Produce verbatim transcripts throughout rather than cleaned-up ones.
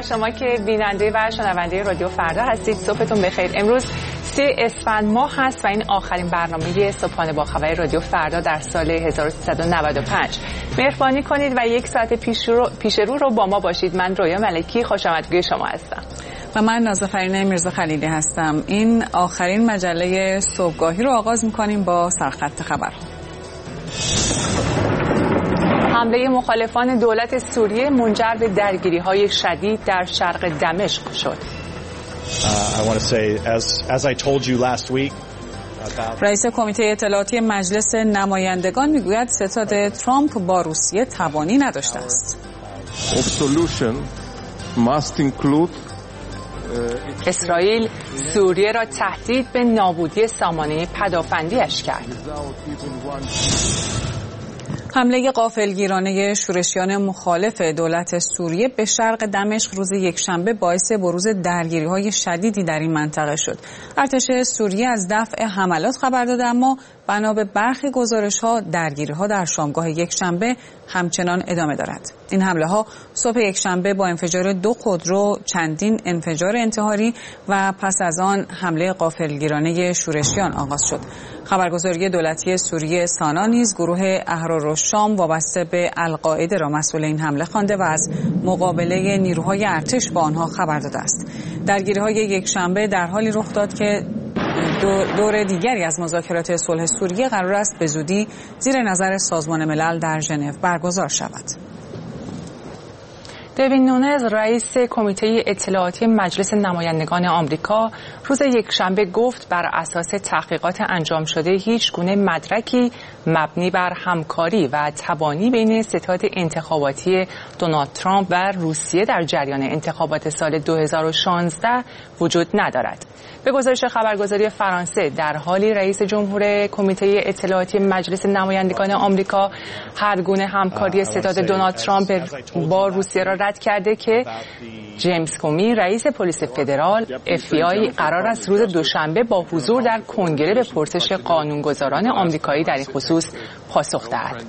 شما که بیننده و شنونده رادیو فردا هستید. صبحتون بخیر. امروز سی اسفند ماه هست و این آخرین برنامه صبحانه با خبر رادیو فردا در سال هزار و سیصد و نود و پنج. مهربانی کنید و یک ساعت پیش رو, پیش رو رو با ما باشید. من رویا ملکی خوش آمدگوی شما هستم و من نازافرین میرزا خلیلی هستم. این آخرین مجله صبحگاهی رو آغاز می‌کنیم با سرخط خبر. حمله مخالفان دولت سوریه منجر به درگیری‌های شدید در شرق دمشق شد. رئیس کمیته اطلاعاتی مجلس نمایندگان میگوید ستاد ترامپ با روسیه توانی نداشته است. اسرائیل سوریه را تهدید به نابودی سامانه پدافندی‌اش کرد. حمله غافلگیرانه شورشیان مخالف دولت سوریه به شرق دمشق روز یکشنبه باعث بروز درگیری‌های شدیدی در این منطقه شد. ارتش سوریه از دفع حملات خبر داده، اما بنا به برخی گزارش‌ها درگیری‌ها در شامگاه یکشنبه همچنان ادامه دارد. این حمله‌ها صبح یکشنبه با انفجار دو خودرو، چندین انفجار انتحاری و پس از آن حمله غافلگیرانه شورشیان آغاز شد. خبرگزاری دولتی سوریه سانا نیز گروه احرارالشام وابسته به القاعده را مسئول این حمله خوانده و از مقابله نیروهای ارتش با آنها خبر داده است. درگیری‌های یکشنبه در حالی رخ داد که دور دیگری از مذاکرات صلح سوریه قرار است به زودی زیر نظر سازمان ملل در ژنو برگزار شود. دیوید نونز رئیس کمیته اطلاعاتی مجلس نمایندگان آمریکا روز یکشنبه گفت بر اساس تحقیقات انجام شده هیچ گونه مدرکی مبنی بر همکاری و تبانی بین ستاد انتخاباتی دونالد ترامپ و روسیه در جریان انتخابات سال دو هزار و شانزده وجود ندارد. به گزارش خبرگزاری فرانسه، در حالی رئیس جمهور کمیته اطلاعاتی مجلس نمایندگان آمریکا هر گونه همکاری ستاد دونالد ترامپ با روسیه را رد کرده که جیمز کومی رئیس پلیس فدرال اف بی آی قرار است روز دوشنبه با حضور در کنگره به پرسش قانونگذاران آمریکایی در این خصوص پاسخ دهد.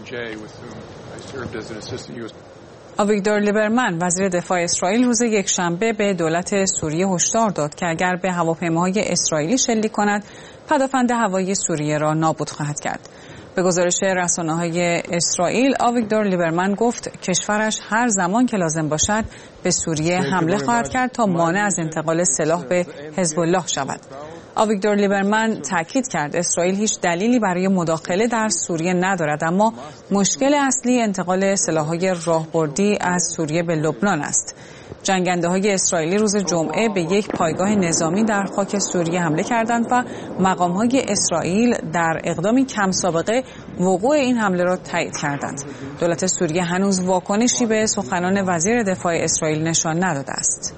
آویگدور لیبرمن وزیر دفاع اسرائیل روز یکشنبه به دولت سوریه هشدار داد که اگر به هواپیماهای اسرائیلی شلیک کند پدافند هوایی سوریه را نابود خواهد کرد. به گزارش رسانه‌های اسرائیل، آویگدور لیبرمن گفت کشورش هر زمان که لازم باشد به سوریه حمله خواهد کرد تا مانع از انتقال سلاح به حزب الله شود. آویگدور لیبرمن تاکید کرد اسرائیل هیچ دلیلی برای مداخله در سوریه ندارد، اما مشکل اصلی انتقال سلاح‌های راهبردی از سوریه به لبنان است. جنگنده‌های اسرائیلی روز جمعه به یک پایگاه نظامی در خاک سوریه حمله کردند و مقام‌های اسرائیل در اقدامی کم سابقه وقوع این حمله را تایید کردند. دولت سوریه هنوز واکنشی به سخنان وزیر دفاع اسرائیل نشان نداده است.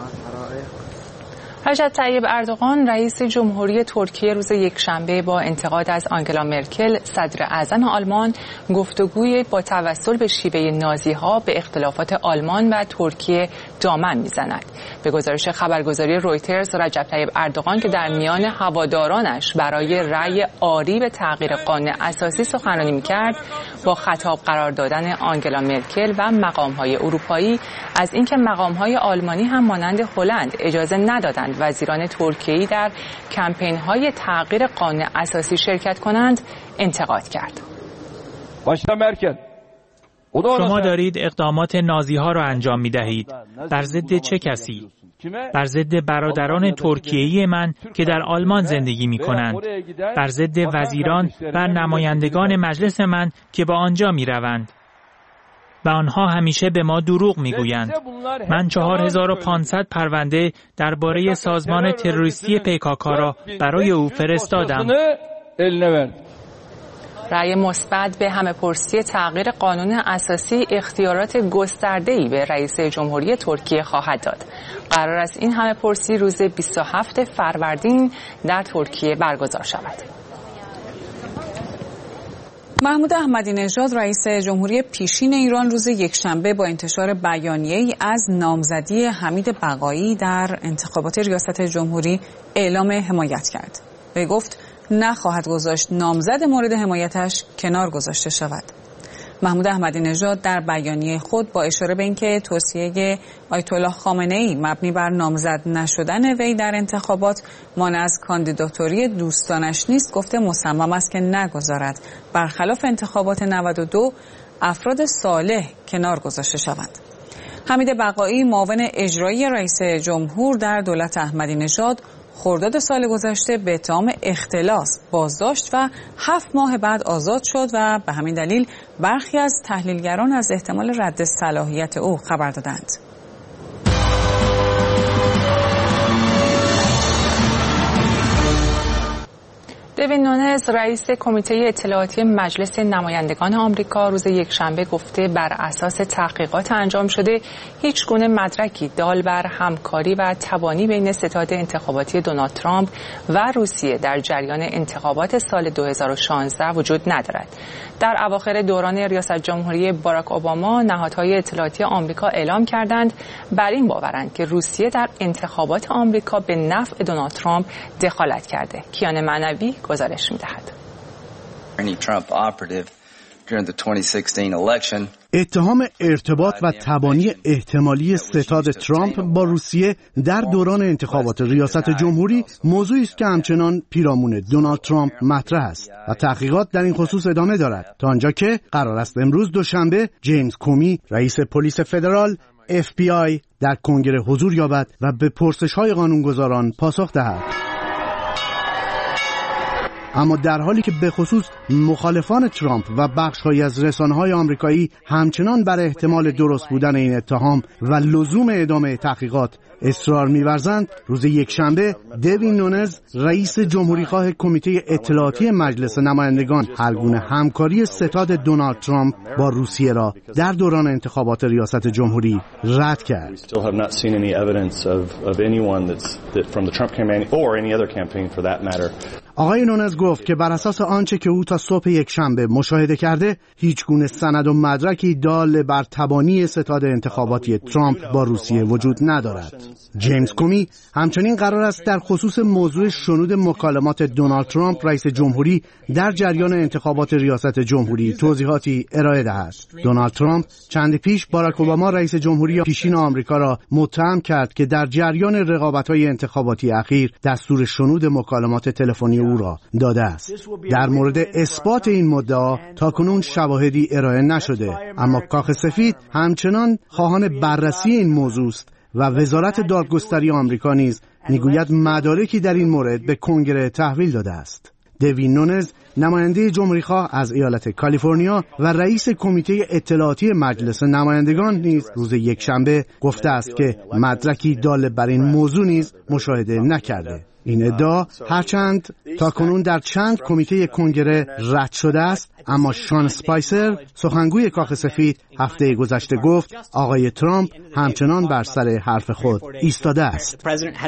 رجب طیب اردوغان رئیس جمهوری ترکیه روز یکشنبه با انتقاد از آنگلا مرکل صدر اعظم آلمان گفتگوی با توسل به شیوه نازی‌ها به اختلافات آلمان و ترکیه دامن می‌زند. به گزارش خبرگزاری رویترز، رجب طیب اردوغان که در میان هوادارانش برای رأی آری به تغییر قانون اساسی سخنرانی می‌کرد، با خطاب قرار دادن آنگلا مرکل و مقام‌های اروپایی از اینکه مقام‌های آلمانی هم مانند هلند اجازه ندادند وزیران ترکیه‌ای در کمپین‌های تغییر قانون اساسی شرکت کنند انتقاد کرد. شما دارید اقدامات نازی‌ها را انجام می‌دهید. بر ضد چه کسی؟ بر ضد برادران ترکیه‌ای من که در آلمان زندگی می‌کنند. بر ضد وزیران و نمایندگان مجلس من که با آنجا می‌روند. و آنها همیشه به ما دروغ میگویند. من چهار هزار و پانصد پرونده درباره سازمان تروریستی پیکاکا را برای او فرستادم. رأی مثبت به همه‌پرسی تغییر قانون اساسی اختیارات گسترده‌ای به رئیس جمهوری ترکیه خواهد داد. قرار است این همه‌پرسی روز بیست و هفتم فروردین در ترکیه برگزار شود. محمود احمدی نژاد رئیس جمهوری پیشین ایران روز یکشنبه با انتشار بیانیه‌ای از نامزدی حمید بقایی در انتخابات ریاست جمهوری اعلام حمایت کرد. وی گفت نخواهد گذاشت نامزد مورد حمایتش کنار گذاشته شود. محمود احمدی نژاد در بیانیه خود با اشاره به اینکه توصیه آیت الله خامنه‌ای مبنی بر نامزد نشدن وی در انتخابات مانع از کاندیداتوری دوستانش نیست، گفته مصمم است که نگذارد برخلاف انتخابات نود و دو افراد صالح کنار گذاشته شوند. حمید بقایی معاون اجرایی رئیس جمهور در دولت احمدی نژاد خرداد سال گذشته به اتهام اختلاس بازداشت و هفت ماه بعد آزاد شد و به همین دلیل برخی از تحلیلگران از احتمال رد صلاحیت او خبر دادند. دوین نونز رئیس کمیته اطلاعاتی مجلس نمایندگان آمریکا روز یکشنبه گفته بر اساس تحقیقات انجام شده هیچ گونه مدرکی دال بر همکاری و تبانی بین ستاد انتخاباتی دونالد ترامپ و روسیه در جریان انتخابات سال دو هزار و شانزده وجود ندارد. در اواخر دوران ریاست جمهوری باراک اوباما نهادهای اطلاعاتی آمریکا اعلام کردند بر این باورند که روسیه در انتخابات آمریکا به نفع دونالد ترامپ دخالت کرده. کیان معنوی گزارش می‌دهد. اتهام ارتباط و تبانی احتمالی ستاد ترامپ با روسیه در دوران انتخابات ریاست جمهوری موضوعی است که همچنان پیرامون دونالد ترامپ مطرح است و تحقیقات در این خصوص ادامه دارد تا آنجا که قرار است امروز دوشنبه جیمز کومی رئیس پلیس فدرال اف بی آی در کنگره حضور یابد و به پرسش‌های قانونگذاران پاسخ دهد. اما در حالی که به خصوص مخالفان ترامپ و بخش‌هایی از رسانه‌های آمریکایی همچنان بر احتمال درست بودن این اتهام و لزوم ادامه تحقیقات اصرار می‌ورزند، روز یکشنبه دوین نونز رئیس جمهوریخواه کمیته اطلاعاتی مجلس نمایندگان هرگونه همکاری ستاد دونالد ترامپ با روسیه را در دوران انتخابات ریاست جمهوری رد کرد. آقای نونز گفت که بر اساس آنچه که او تا صبح یکشنبه مشاهده کرده هیچ گونه سند و مدرکی دال بر تبانی ستاد انتخاباتی ترامپ با روسیه وجود ندارد. جیمز کومی همچنین قرار است در خصوص موضوع شنود مکالمات دونالد ترامپ رئیس جمهوری در جریان انتخابات ریاست جمهوری توضیحاتی ارائه دهد. دونالد ترامپ چند پیش باراک اوباما رئیس جمهوری پیشین آمریکا را متهم کرد که در جریان رقابت‌های انتخاباتی اخیر دستور شنود مکالمات تلفنی او را داده است. در مورد اثبات این مدعا تاکنون شواهدی ارائه نشده، اما کاخ سفید همچنان خواهان بررسی این موضوع است و وزارت دادگستری آمریکا نیز میگوید مدارکی در این مورد به کنگره تحویل داده است. دوین نونز نماینده جمهوریخواه از ایالت کالیفرنیا و رئیس کمیته اطلاعاتی مجلس نمایندگان نیز روز یکشنبه گفته است که مدرکی دال بر این موضوع نیز مشاهده نکرده. این ادعا هرچند تاکنون در چند کمیته کنگره رد شده است، اما شان اسپایسر سخنگوی کاخ سفید هفته گذشته گفت آقای ترامپ همچنان بر سر حرف خود ایستاده است.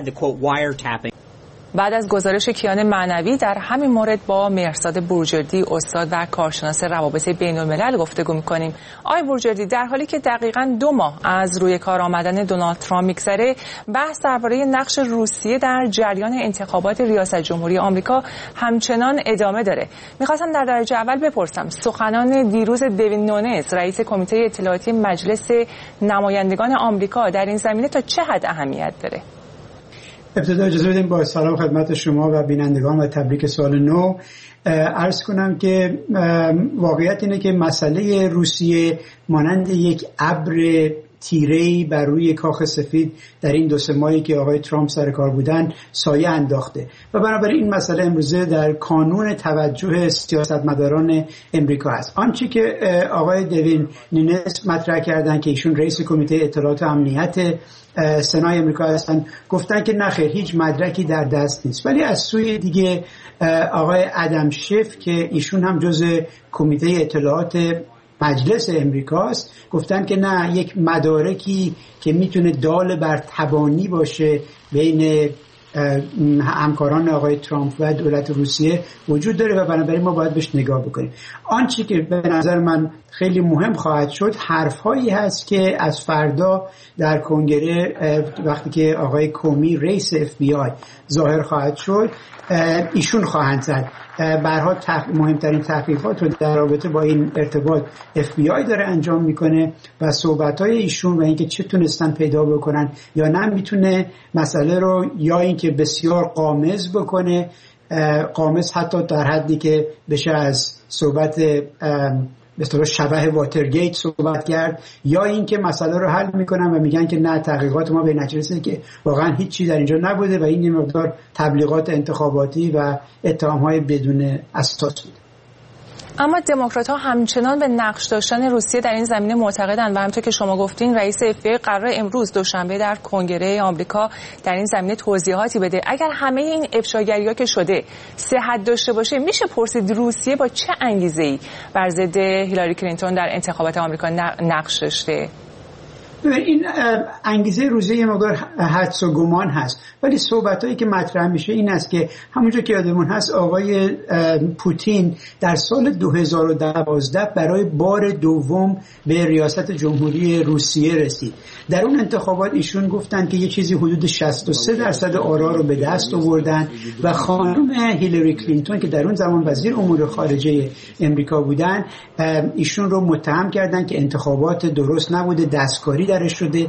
بعد از گزارش کیان معنوی در همین مورد با مهرزاد بورجردی استاد و کارشناس روابط بین الملل گفتگو می‌کنیم. آقای بورجردی، در حالی که دقیقاً دو ماه از روی کار آمدن دونالد ترامپ می‌گذره، بحث درباره نقش روسیه در جریان انتخابات ریاست جمهوری آمریکا همچنان ادامه داره. می‌خواستم در درجه اول بپرسم سخنان دیروز دوین نونز رئیس کمیته اطلاعاتی مجلس نمایندگان آمریکا در این زمینه تا چه حد اهمیت داره؟ ابتدا اجازه بدیم با سلام خدمت شما و بینندگان و تبریک سال نو عرض کنم که واقعیت اینه که مسئله روسیه مانند یک ابر تیره‌ای بر روی کاخ سفید در این دو سه ماهی که آقای ترامپ سر کار بودن سایه انداخته و بنابراین این مسئله امروزه در کانون توجه سیاستمداران امریکا هست. آنچه که آقای دوین نونز مطرح کردن که ایشون رئیس کمیته اطلاعات و امنیت سنای امریکا هستن، گفتن که نخیر هیچ مدرکی در دست نیست، ولی از سوی دیگه آقای ادم شیف که ایشون هم جزء کمیته اطلاعات مجلس امریکاست گفتن که نه، یک مدارکی که میتونه دال بر تبانی باشه بین همکاران آقای ترامپ و دولت روسیه وجود داره و بنابراین ما باید بهش نگاه بکنیم. آنچه که به نظر من خیلی مهم خواهد شد حرفهایی هست که از فردا در کنگره وقتی که آقای کومی رئیس اف بی آی ظاهر خواهد شد ایشون خواهند زد. به هر حال تح... مهمترین تحقیقات رو در رابطه با این ارتباط اف بی آی داره انجام میکنه و صحبت‌های ایشون و اینکه چه تونستن پیدا بکنن یا نه میتونه مسئله رو یا اینکه بسیار غامض بکنه، غامض حتی در حدی که بشه از صحبت به طور شبه واترگیت صحبت کرد، یا اینکه مسئله رو حل میکنن و میگن که نه تحقیقات ما به نتیجه رسیده که واقعا هیچ چیز در اینجا نبوده و این یه مقدار تبلیغات انتخاباتی و اتهام‌های بدون اساس بوده. اما دموکرات‌ها همچنان به نقش داشتن روسیه در این زمینه معتقدند و همونطور که شما گفتین رئیس اف بی آی قرار امروز دوشنبه در کنگره آمریکا در این زمینه توضیحاتی بده. اگر همه این افشاگری‌ها که شده صحت داشته باشه میشه پرسید روسیه با چه انگیزه‌ای بر ضد هیلاری کلینتون در انتخابات آمریکا نقش داشته؟ این انگیزه روسیه یه مقدار حدس و گمان هست، ولی صحبتایی که مطرح میشه این است که همونجور که یادمون هست آقای پوتین در سال دو هزار و دوازده برای بار دوم به ریاست جمهوری روسیه رسید. در اون انتخابات ایشون گفتن که یه چیزی حدود شصت و سه درصد آرا رو به دست آوردن و خانم هیلاری کلینتون که در اون زمان وزیر امور خارجه امریکا بودن ایشون رو متهم کردن که انتخابات درست نبوده، دستکاری درش شده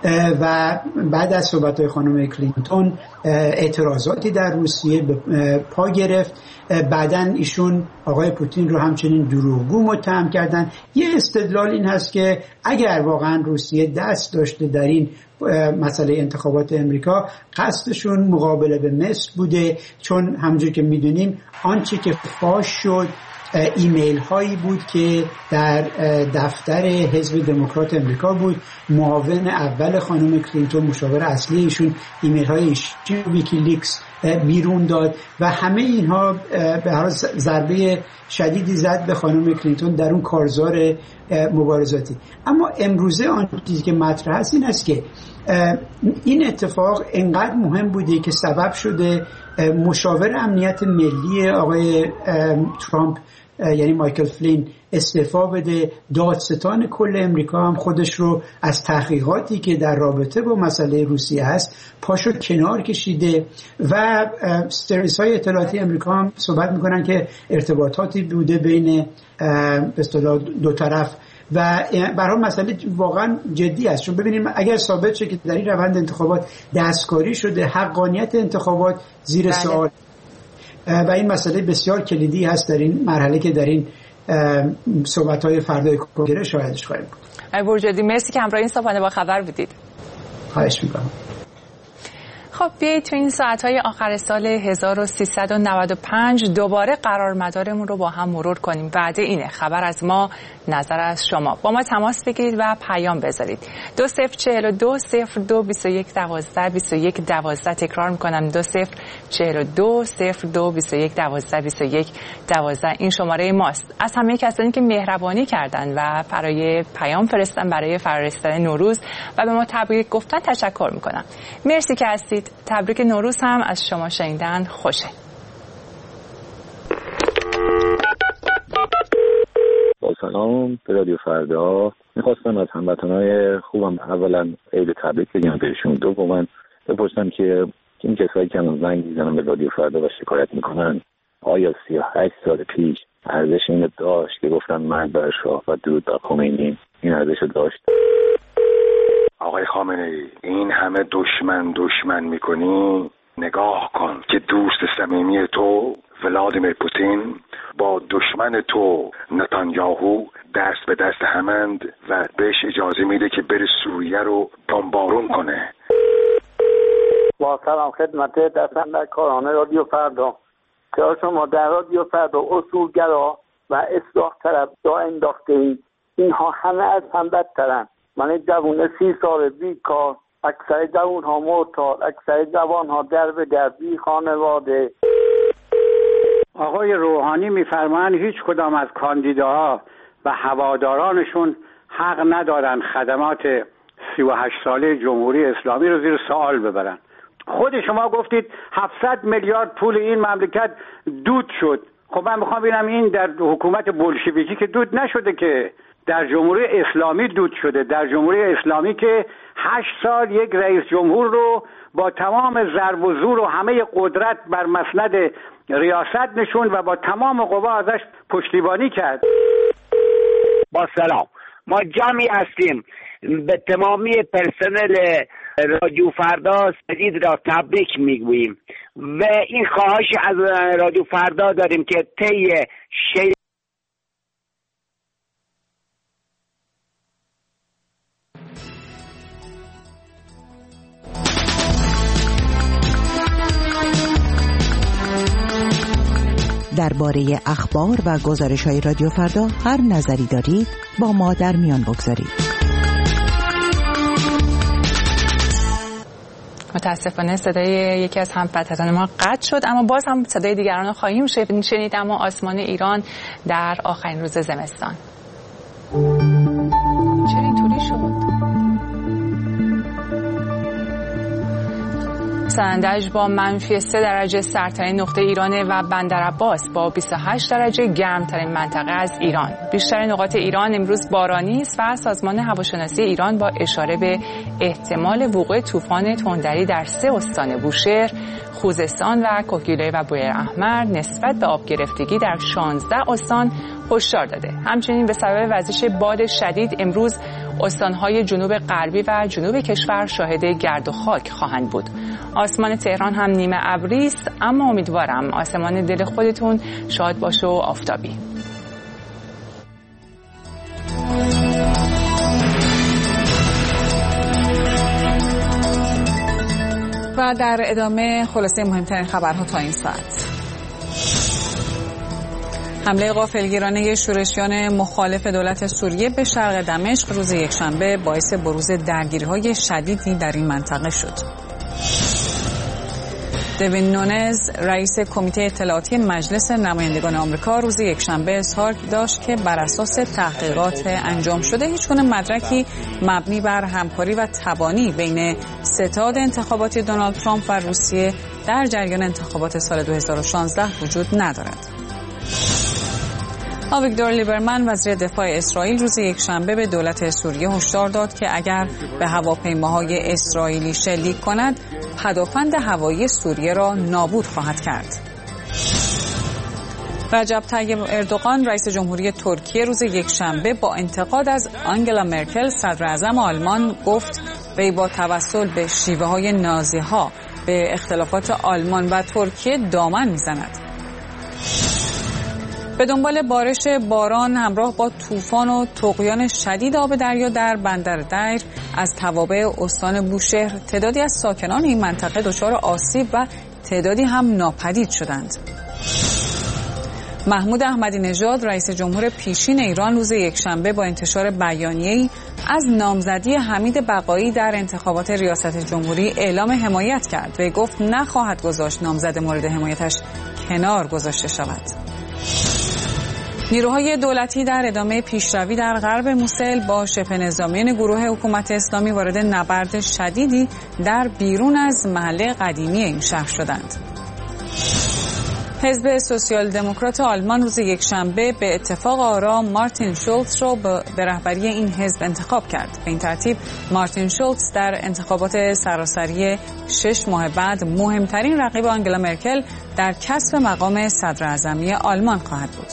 و بعد از صحبت‌های خانم کلینتون اعتراضاتی در روسیه به پا گرفت. بعداً ایشون آقای پوتین رو همچنین دروغگو متهم کردن. یه استدلال این هست که اگر واقعاً روسیه دست داشته در این مسئله انتخابات امریکا قصدشون مقابله به مصر بوده، چون همونجور که میدونیم آنچه که فاش شد ایمیل هایی بود که در دفتر حزب دموکرات امریکا بود. معاون اول خانم کلینتون مشاور اصلی ایشون ایمیل های ویکیلیکس بیرون داد و همه اینها به هر حال ضربه شدیدی زد به خانم کلینتون در اون کارزار مبارزاتی. اما امروزه آن چیزی که مطرح است این است که این اتفاق انقدر مهم بوده که سبب شده مشاور امنیت ملی آقای ترامپ یعنی مایکل فلین استعفا بده. دادستان کل امریکا هم خودش رو از تحقیقاتی که در رابطه با مسئله روسیه هست پاشو کنار کشیده و سرویس های اطلاعاتی امریکا هم صحبت میکنن که ارتباطاتی بوده بین به اصطلاح دو طرف و برای مسئله واقعا جدی است. چون ببینیم اگر ثابت شه که در این روند انتخابات دستکاری شده، حقانیت انتخابات زیر سوال و این مسئله بسیار کلیدی هست در این مرحله که در این صحبت‌های فردای کنگره شاهدش خواهیم بود. آقای برجادی مرسی که همراه این صبحانه با خبر بودید. خواهش می‌کنم. خب بیایید تو این ساعت‌های آخر سال هزار و سیصد و نود و پنج دوباره قرارمدارمون رو با هم مرور کنیم. وعده اینه خبر از ما، نظر از شما. با ما تماس بگیرید و پیام بذارید. دو صفر چهل و دو صفر دو بیست و یک دوازده بیست و یک دوازده تکرار میکنم دو صفر چهل و دو صفر دو بیست و یک دوازده بیست و یک دوازده این شماره ماست. از همه کسانی که مهربانی کردن و برای پیام فرستادن برای فرارسیدن نوروز و به ما تبریک گفتن تشکر میکنم. مرسی که هستید. تبریک نوروز هم از شما شنیدن خوشه. با سلام به رادیو فردا. میخواستم از هموطنای خوبم اولا عید تبریک بگم بهشون، دوما بپرسم که این کسایی که هنوز زنگ میزنن به رادیو فردا و شکایت میکنن آیا سی و هشت سال پیش ارزش این داشت که گفتن مرگ بر شاه و درود بر خمینی این ارزش داشت؟ آقای خامنه‌ای این همه دشمن دشمن میکنی، نگاه کن که دوست صمیمی تو ولادیمیر پوتین با دشمن تو نتانیاهو دست به دست همند و بهش اجازه میده که بره سوریه رو بمبارون کنه. با سلام خدمت دستندرکاران رادیو فردا. که شما در رادیو فردا اصولگرا و اصلاح طلب جا انداخته اید. اینها همه از هم بدترن. من جوون سی سال بیکار، اکثر جوان ها معتاد، اکثر جوان ها در به در بی خانواده. آقای روحانی میفرمایند هیچ کدام از کاندیداها و هوادارانشون حق ندارن خدمات سی و هشت ساله جمهوری اسلامی رو زیر سوال ببرن. خود شما گفتید هفتصد میلیارد پول این مملکت دود شد. خب من میخوام ببینم این در حکومت بولشویکی که دود نشده، که در جمهوری اسلامی دود شده. در جمهوری اسلامی که هشت سال یک رئیس جمهور رو با تمام ضرب و زور و همه قدرت بر مسند ریاست نشوند و با تمام قوا ازش پشتیبانی کرد. با سلام، ما جمعی هستیم به تمامی پرسنل رادیو فردا جدید را تبریک میگوییم و این خواهش از رادیو فردا داریم که طی شی درباره اخبار و گزارش‌های رادیو فردا هر نظری دارید با ما در میان بگذارید. متاسفانه صدای یکی از هموطنان ما قطع شد، اما باز هم صدای دیگران رو خواهیم شنید. اما آسمان ایران در آخرین روز زمستان چرا اینطوری شد؟ سنندج با منفی سه درجه سرترین نقطه ایرانه و بندرعباس با بیست و هشت درجه گرمترین منطقه از ایران. بیشتر نقاط ایران امروز بارانی است و سازمان هواشناسی ایران با اشاره به احتمال وقوع طوفان تندری در سه استان بوشهر، خوزستان و کهگیلویه و بویراحمر نسبت به آب گرفتگی در شانزده استان هشدار داده. همچنین به سبب وزش باد شدید امروز استانهای جنوب غربی و جنوب کشور شاهد گرد و خاک خواهند بود. آسمان تهران هم نیمه ابری است، اما امیدوارم آسمان دل خودتون شاد باشه و آفتابی. و در ادامه خلاصه مهمترین خبرها تا این ساعت. حمله غافلگیرانه شورشیان مخالف دولت سوریه به شرق دمشق روز یکشنبه باعث بروز درگیری‌های شدیدی در این منطقه شد. دوین نونز رئیس کمیته اطلاعاتی مجلس نمایندگان آمریکا روز یکشنبه اظهار داشت که بر اساس تحقیقات انجام شده هیچگونه مدرکی مبنی بر همکاری و تبانی بین ستاد انتخاباتی دونالد ترامپ و روسیه در جریان انتخابات سال دو هزار و شانزده وجود ندارد. آویگدور لیبرمن وزیر دفاع اسرائیل روز یکشنبه به دولت سوریه هشدار داد که اگر به هواپیماهای اسرائیلی شلیک کند پدافند هوایی سوریه را نابود خواهد کرد. رجب طیب اردوغان رئیس جمهوری ترکیه روز یکشنبه با انتقاد از آنگلا مرکل صدر اعظم آلمان گفت وی با توسل به شیوه های نازی ها به اختلافات آلمان و ترکیه دامن میزند. به دنبال بارش باران همراه با طوفان و طغیان شدید آب دریا در بندر دیر از توابع استان بوشهر تعدادی از ساکنان این منطقه دچار آسیب و تعدادی هم ناپدید شدند. محمود احمدی نژاد رئیس جمهور پیشین ایران روز یکشنبه با انتشار بیانیه‌ای از نامزدی حمید بقایی در انتخابات ریاست جمهوری اعلام حمایت کرد و گفت نخواهد گذاشت نامزد مورد حمایتش کنار گذاشته شود. نیروهای دولتی در ادامه پیشروی در غرب موسل با شبه نظامیان گروه حکومت اسلامی وارد نبرد شدیدی در بیرون از محله قدیمی این شهر شدند. حزب سوسیال دموکرات آلمان روز یکشنبه به اتفاق آرا مارتین شولتز را به رهبری این حزب انتخاب کرد. به این ترتیب مارتین شولتز در انتخابات سراسری شش ماه بعد مهمترین رقیب آنگلا مرکل در کسب مقام صدر اعظمی آلمان خواهد بود.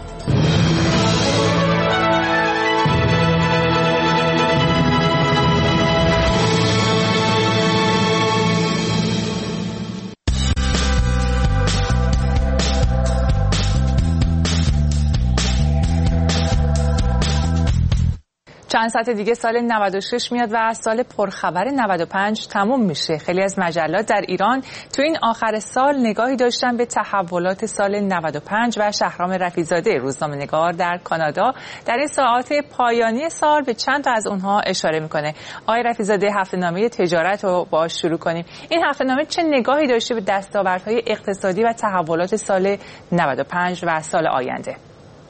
چند ساعت دیگه سال نود و شش میاد و سال پرخبر نود و پنج تموم میشه. خیلی از مجلات در ایران تو این آخر سال نگاهی داشتن به تحولات سال نود و پنج و شهرام رفیع‌زاده روزنامه‌نگار در کانادا در این ساعات پایانی سال به چند تا از اونها اشاره میکنه. آقای رفیع‌زاده، هفته‌نامه تجارت رو باهاش شروع کنیم. این هفته‌نامه چه نگاهی داشته به دستاوردهای اقتصادی و تحولات سال نود و پنج و سال آینده؟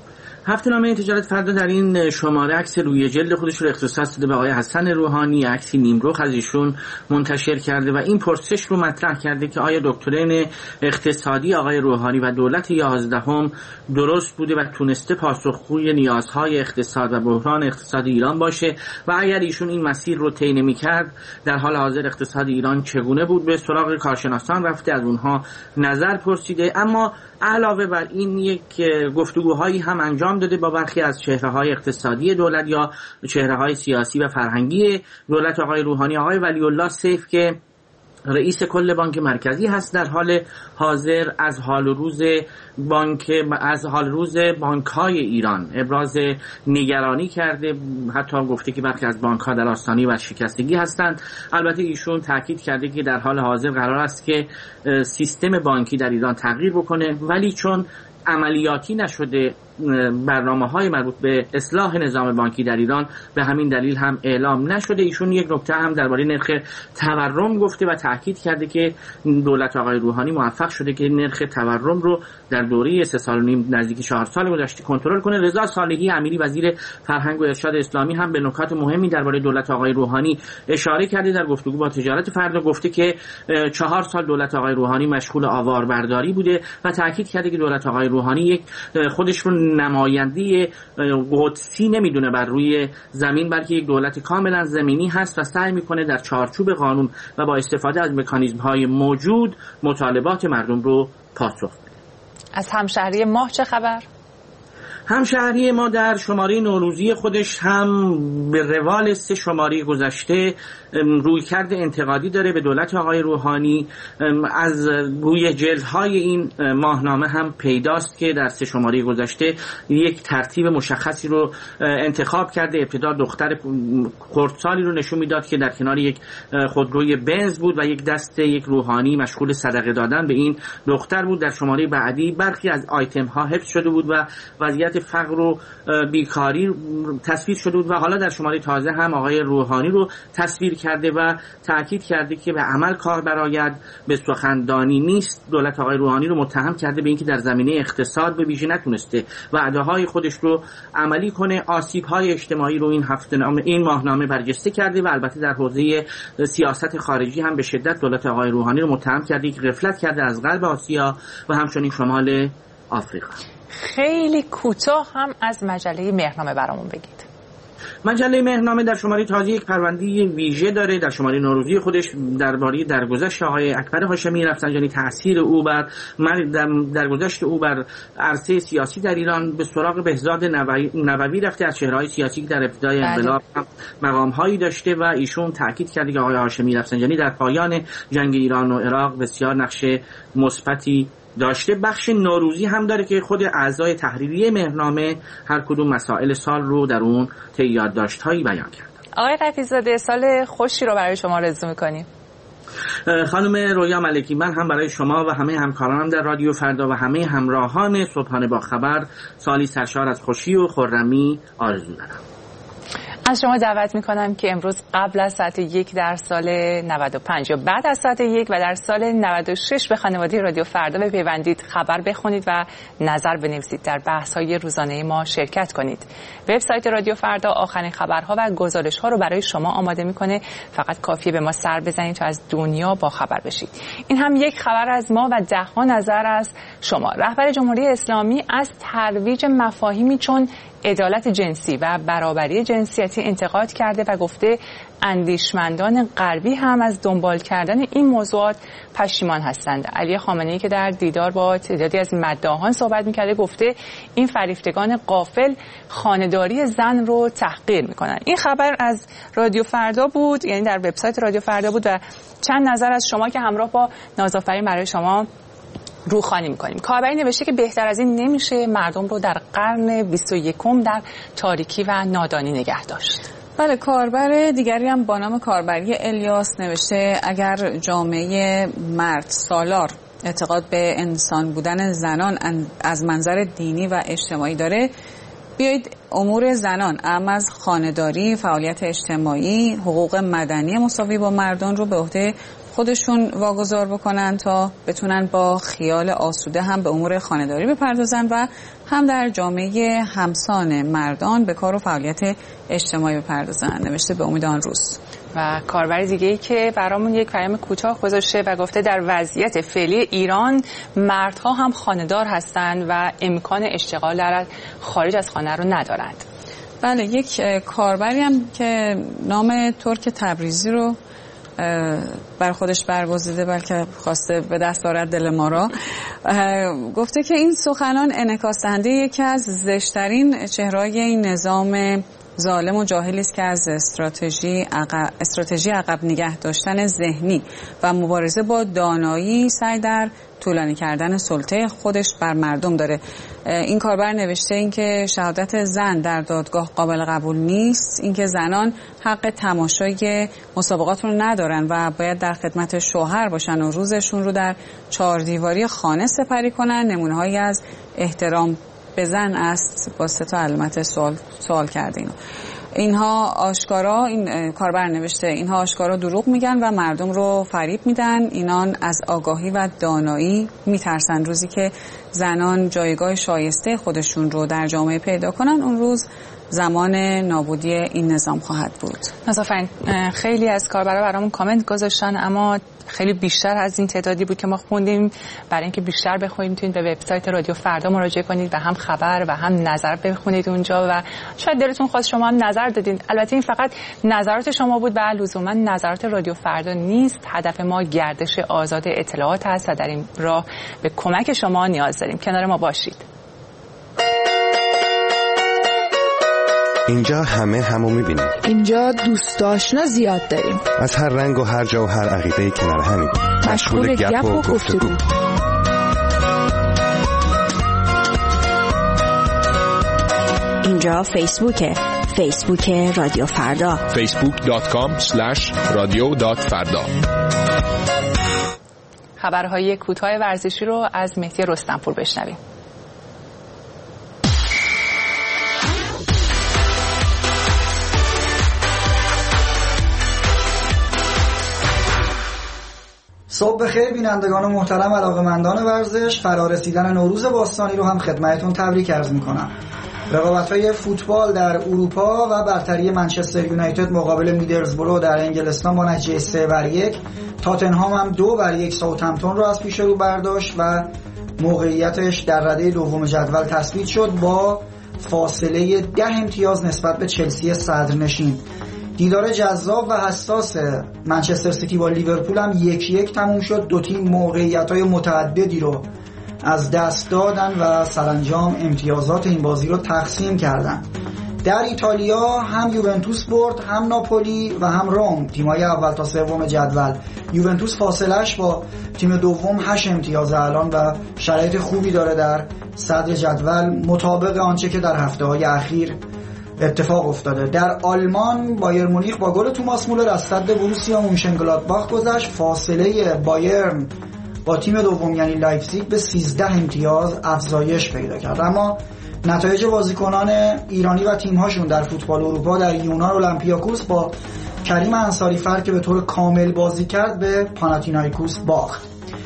هفته‌نامه تجارت فردا در این شماره عکس روی جلد خودش رو اختصاص داده به آقای حسن روحانی، عکسی نیمرخ از ایشون منتشر کرده و این پرسش رو مطرح کرده که آیا دکترین اقتصادی آقای روحانی و دولت یازدهم درست بوده و تونسته پاسخگوی نیازهای اقتصاد و بحران اقتصاد ایران باشه و اگر ایشون این مسیر رو طی نمی‌کرد در حال حاضر اقتصاد ایران چگونه بود. به سراغ کارشناسان رفته، از اونها نظر پرسیده، اما علاوه بر این یک گفتگوهایی هم انجام داده با برخی از چهره‌های اقتصادی دولت یا چهره‌های سیاسی و فرهنگی دولت آقای روحانی. آقای ولی الله سیف که رئیس کل بانک مرکزی هست در حال حاضر از حال روز بانک از حال روز بانک‌های ایران ابراز نگرانی کرده، حتی گفته که برخی از بانک‌ها در آستانه ورشکستگی هستند. البته ایشون تاکید کرده که در حال حاضر قرار است که سیستم بانکی در ایران تغییر بکنه، ولی چون عملیاتی نشده برنامه‌های مربوط به اصلاح نظام بانکی در ایران، به همین دلیل هم اعلام نشده. ایشون یک نکته هم درباره نرخ تورم گفته و تاکید کرده که دولت آقای روحانی موفق شده که نرخ تورم رو در دوره سه سال و نیم نزدیک چهار سال گذشته کنترل کنه. رضا صالحی امیری وزیر فرهنگ و ارشاد اسلامی هم به نکات مهمی درباره دولت آقای روحانی اشاره کرده. در گفتگو با تجارت فردا گفته که چهار سال دولت آقای روحانی مشغول آواربرداری بوده و تاکید کرده که دولت آقای روحانی یک خودش رو نماینده قدسی نمیدونه بر روی زمین، بلکه یک دولت کاملا زمینی هست و سعی میکنه در چارچوب قانون و با استفاده از مکانیزم‌های موجود مطالبات مردم رو پاسخ بده. از همشهری ماه چه خبر؟ همشهری ما در شماره نوروزی خودش هم به روال سه شماره گذشته رویکرد انتقادی داره به دولت آقای روحانی. از روی جلدهای این ماهنامه هم پیداست که در سه شماره گذشته یک ترتیب مشخصی رو انتخاب کرده. ابتدا دختر خردسالی رو نشون میداد که در کنار یک خودروی بنز بود و یک دست یک روحانی مشغول صدقه دادن به این دختر بود. در شماره بعدی برخی از آیتم ها حفظ شده بود و وضعیت فقر و بیکاری تصویر شده بود و حالا در شماره تازه هم آقای روحانی رو تصویر کرده و تاکید کرده که به عمل کار براید، به سخنرانی نیست. دولت آقای روحانی رو متهم کرده به اینکه در زمینه اقتصاد به ویژه نتونسته وعده‌های خودش رو عملی کنه. آسیب‌های اجتماعی رو این هفته نامه این ماهنامه برجسته کرده و البته در حوزه سیاست خارجی هم به شدت دولت آقای روحانی رو متهم کرده که غفلت کرده از غرب آسیا و همچنین شمال آفریقا. خیلی کوتاه هم از مجله مهرنامه برامون بگید. مجله مهرنامه در شماره تازه یک پرونده ویژه داره در شماره نوروزی خودش درباره درگذشت آقای اکبر هاشمی رفسنجانی، تاثیر او بر درگذشت او بر عرصه سیاسی در ایران. به سراغ بهزاد نووی رفته، از چهره‌های سیاسی که در ابتدای انقلاب مقام‌هایی داشته و ایشون تاکید کرده که آقای هاشمی رفسنجانی در پایان جنگ ایران و عراق بسیار نقش مثبتی داشته. بخش نوروزی هم داره که خود اعضای تحریریه مهرنامه هر کدوم مسائل سال رو در اون طی یادداشت‌هایی بیان کردن. آقای رفیع‌زاده، سال خوشی رو برای شما آرزو می‌کنیم. خانم رویا ملکی، من هم برای شما و همه همکارانم در رادیو فردا و همه همراهان صبحانه با خبر سالی سرشار از خوشی و خرمی آرزو دارم. از شما دعوت میکنم که امروز قبل از ساعت یک در سال نود و پنج یا بعد از ساعت یک و در سال نود و شش به خانواده رادیو فردا بپیوندید، خبر بخونید و نظر بنویسید، در بحث‌های روزانه ما شرکت کنید. وبسایت رادیو فردا آخرین خبرها و گزارش‌ها رو برای شما آماده میکنه. فقط کافیه به ما سر بزنید تا از دنیا با خبر بشید. این هم یک خبر از ما و ده‌ها نظر از شما. رهبر جمهوری اسلامی از ترویج مفاهیمی چون عدالت جنسی و برابری جنسیتی انتقاد کرده و گفته اندیشمندان غربی هم از دنبال کردن این موضوعات پشیمان هستند. علی خامنه‌ای که در دیدار با تعدادی از مداحان صحبت می‌کرده گفته این فریفتگان غافل خانه‌داری زن رو تحقیر می‌کنن. این خبر از رادیو فردا بود، یعنی در وبسایت رادیو فردا بود و چند نظر از شما که همراه با نازآفرین برای شما روخانی میکنیم. کاربری نوشته که بهتر از این نمیشه مردم رو در قرن بیست و یکم در تاریکی و نادانی نگه داشت. بله، کاربر دیگری هم با نام کاربری الیاس نوشته اگر جامعه مرد سالار اعتقاد به انسان بودن زنان از منظر دینی و اجتماعی داره، بیایید امور زنان اما از خانه‌داری، فعالیت اجتماعی، حقوق مدنی مساوی با مردان رو به عهده خودشون واگذار بکنن تا بتونن با خیال آسوده هم به امور خانه‌داری بپردازن و هم در جامعه همسان مردان به کار و فعالیت اجتماعی بپردازند. نوشته به امید آن روز. و کاربر دیگه‌ای که برامون یک پیام کوتاه گذاشته و گفته در وضعیت فعلی ایران مردها هم خانه‌دار هستند و امکان اشتغال در خارج از خانه رو ندارند. بله، یک کاربری هم که نام ترک تبریزی رو بر خودش برگزیده بلکه خواسته به دست آورد دل ما را، گفته که این سخنان انعکاس دهنده یکی از زشترین چهره‌های این نظام ظالم و جاهلی است که از استراتژی عقب استراتژی عقب نگه داشتن ذهنی و مبارزه با دانایی سعی در طولانی کردن سلطه خودش بر مردم داره. این کاربر نوشته اینکه شهادت زن در دادگاه قابل قبول نیست، اینکه زنان حق تماشای مسابقات رو ندارن و باید در خدمت شوهر باشن و روزشون رو در چهار دیواری خانه سپری کنن. نمونه‌هایی از احترام به زن است با سه تا علامت سوال سوال کرده. اینو اینها آشکارا، این کاربر نوشته اینها آشکارا دروغ میگن و مردم رو فریب میدن. اینان از آگاهی و دانایی میترسن. روزی که زنان جایگاه شایسته خودشون رو در جامعه پیدا کنن، اون روز زمان نابودی این نظام خواهد بود. نظافن خیلی از کاربرا برامون کامنت گذاشتن، اما خیلی بیشتر از این تعدادی بود که ما خوندیم. برای اینکه بیشتر بخونید میتونید به وبسایت رادیو فردا مراجعه کنید و هم خبر و هم نظر بخونید اونجا و شاید دلتون خواست شما هم نظر دادین. البته این فقط نظرات شما بود و لزوما نظرات رادیو فردا نیست. هدف ما گردش آزاد اطلاعات است و در این راه به کمک شما نیاز داریم. کنار ما باشید. اینجا همه همو میبینیم. اینجا دوست آشنا زیاد داریم. از هر رنگ و هر جا و هر عقیده کنار همین. مشغول گپ و گفتگو. اینجا فیسبوکه. فیسبوک رادیو فردا. فیسبوک دات کام اسلش رادیو دات فردا. خبرهای کوتاه ورزشی رو از مهدی رستمپور بشنویم. صبح بخیر بینندگان محترم، علاقه‌مندان ورزش. فرارسیدن نوروز باستانی رو هم خدمتتون تبریک عرض می‌کنم. رقابت‌های فوتبال در اروپا و برتری منچستر یونایتد مقابل میدلزبرو در انگلستان با نتیجه سه بر یک، تاتنهام هم دو بر یک ساوثهمپتون رو از پیش رو برداشت و موقعیتش در رده دوم جدول تثبیت شد با فاصله ده امتیاز نسبت به چلسی صدرنشین. دیدار جذاب و حساس منچستر سیتی با لیورپول هم یک یک تموم شد. دو تیم موقعیت‌های متعددی رو از دست دادن و سرانجام امتیازات این بازی رو تقسیم کردن. در ایتالیا هم یوونتوس برد، هم ناپولی و هم روم، تیم‌های اول تا سوم جدول. یوونتوس فاصله‌اش با تیم دوم هشت امتیاز الان و شرایط خوبی داره در صدر جدول مطابق آنچه که در هفته‌های اخیر اتفاق افتاده. در آلمان بایر مونیخ با گل توماس مولر از صد بروسیا مونشنگلادباخ گذشت. فاصله بایرن با تیم دوم یعنی لایپزیگ به سیزده امتیاز افزایش پیدا کرد. اما نتایج بازیکنان ایرانی و تیم‌هاشون در فوتبال اروپا، در یونان اولمپیاکوس با کریم انصاری فر که به طور کامل بازی کرد به پاناتینایکوس باخت.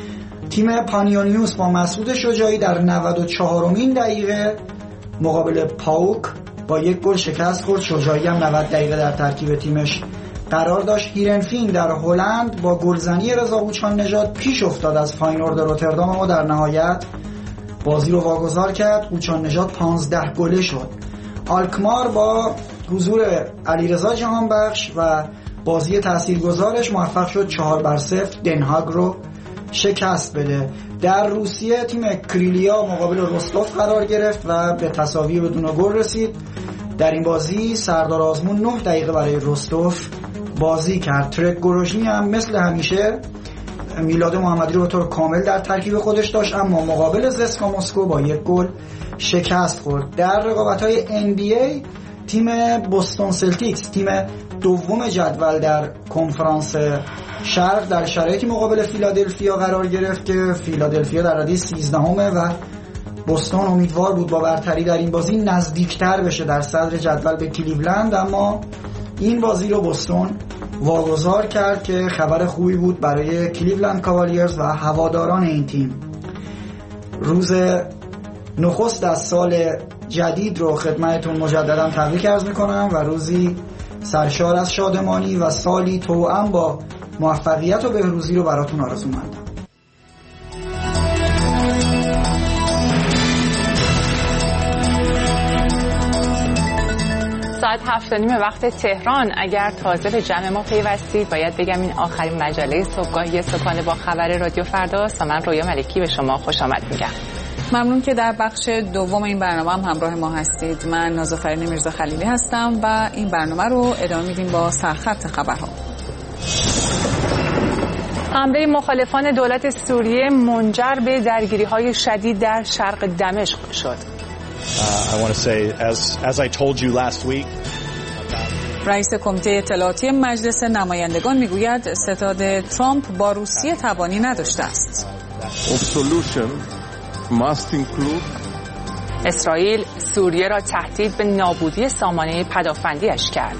تیم پانیونیوس با مسعود شجاعی در نود و چهارمین دقیقه مقابل پاوک با یک گل شکست خورد. شجاعی هم نود دقیقه در ترکیب تیمش قرار داشت. هیرنفین در هلند با گلزنی رضا هوچان نژاد پیش افتاد از فاینورد روتردام و در نهایت بازی رو واگذار کرد. هوچان نژاد پانزده گله شد. آلکمار با حضور علیرضا جهانبخش و بازی تاثیرگذارش موفق شد چهار بر صفر دنهاگ رو شکست بده. در روسیه تیم کریلیا مقابل رستوف قرار گرفت و به تساوی بدون گل رسید. در این بازی سردار آزمون نه دقیقه برای رستوف بازی کرد. ترک گروژنی هم مثل همیشه میلاد محمدی رو به طور کامل در ترکیب خودش داشت، اما مقابل زسکا مسکو با یک گل شکست خورد. در رقابت‌های ان بی ای تیم بوستون سلتیکس، تیم دوم جدول در کنفرانس شرق، در شرایطی مقابل فیلادلفیا قرار گرفت که فیلادلفیا در رده سیزدهمه و بوستون امیدوار بود با برتری در این بازی نزدیکتر بشه در صدر جدول به کلیولند، اما این بازی رو بوستون واگذار کرد که خبر خوبی بود برای کلیولند کاوالیرز و هواداران این تیم. روز نخست از سال جدید رو خدمتتون مجددا تبریک عرض میکنم و روزی سرشار از شادمانی و سالی توأم با موفقیت و بهروزی رو براتون آرزو مندم. ساعت هفت و نیم وقت تهران. اگر تازه به جمع ما پیوستید باید بگم این آخرین مجله صبحگاهی صبحانه با خبر رادیو فرداست و من رویا ملکی به شما خوش آمد میگم. ممنون که در بخش دوم این برنامه هم همراه ما هستید. من نازافرین میرزا خلیلی هستم و این برنامه رو ادامه میدیم با سرخط خبرها. حمله مخالفان دولت سوریه منجر به درگیری‌های شدید در شرق دمشق شد. Uh, I want to say, as, as I told you last week, رئیس کمیته اطلاعاتی مجلس نمایندگان میگوید ستاد ترامپ با روسیه توانی نداشته است. اسرائیل سوریه را تهدید به نابودی سامانه پدافندیش کرد.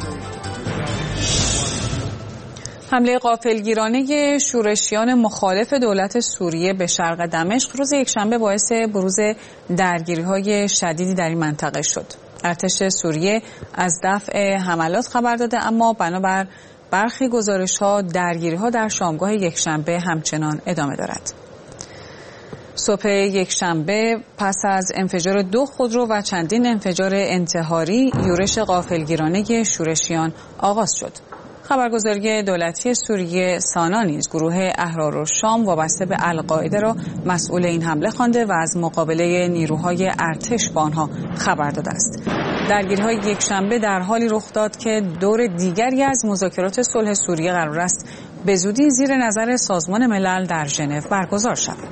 حمله غافلگیرانه شورشیان مخالف دولت سوریه به شرق دمشق روز یکشنبه باعث بروز درگیری‌های شدیدی در این منطقه شد. ارتش سوریه از دفع حملات خبر داده، اما بنابر برخی گزارش‌ها درگیری‌ها در شامگاه یکشنبه همچنان ادامه دارد. صبح یکشنبه پس از انفجار دو خودرو و چندین انفجار انتحاری، یورش غافلگیرانه شورشیان آغاز شد. خبرگزاری دولتی سوریه سانا نیز گروه احرارالشام وابسته به القاعده را مسئول این حمله خوانده و از مقابله نیروهای ارتش با آنها خبر داده است. درگیری‌های یکشنبه در حالی رخ داد که دور دیگری از مذاکرات صلح سوریه قرار است به زودی زیر نظر سازمان ملل در ژنو برگزار شود.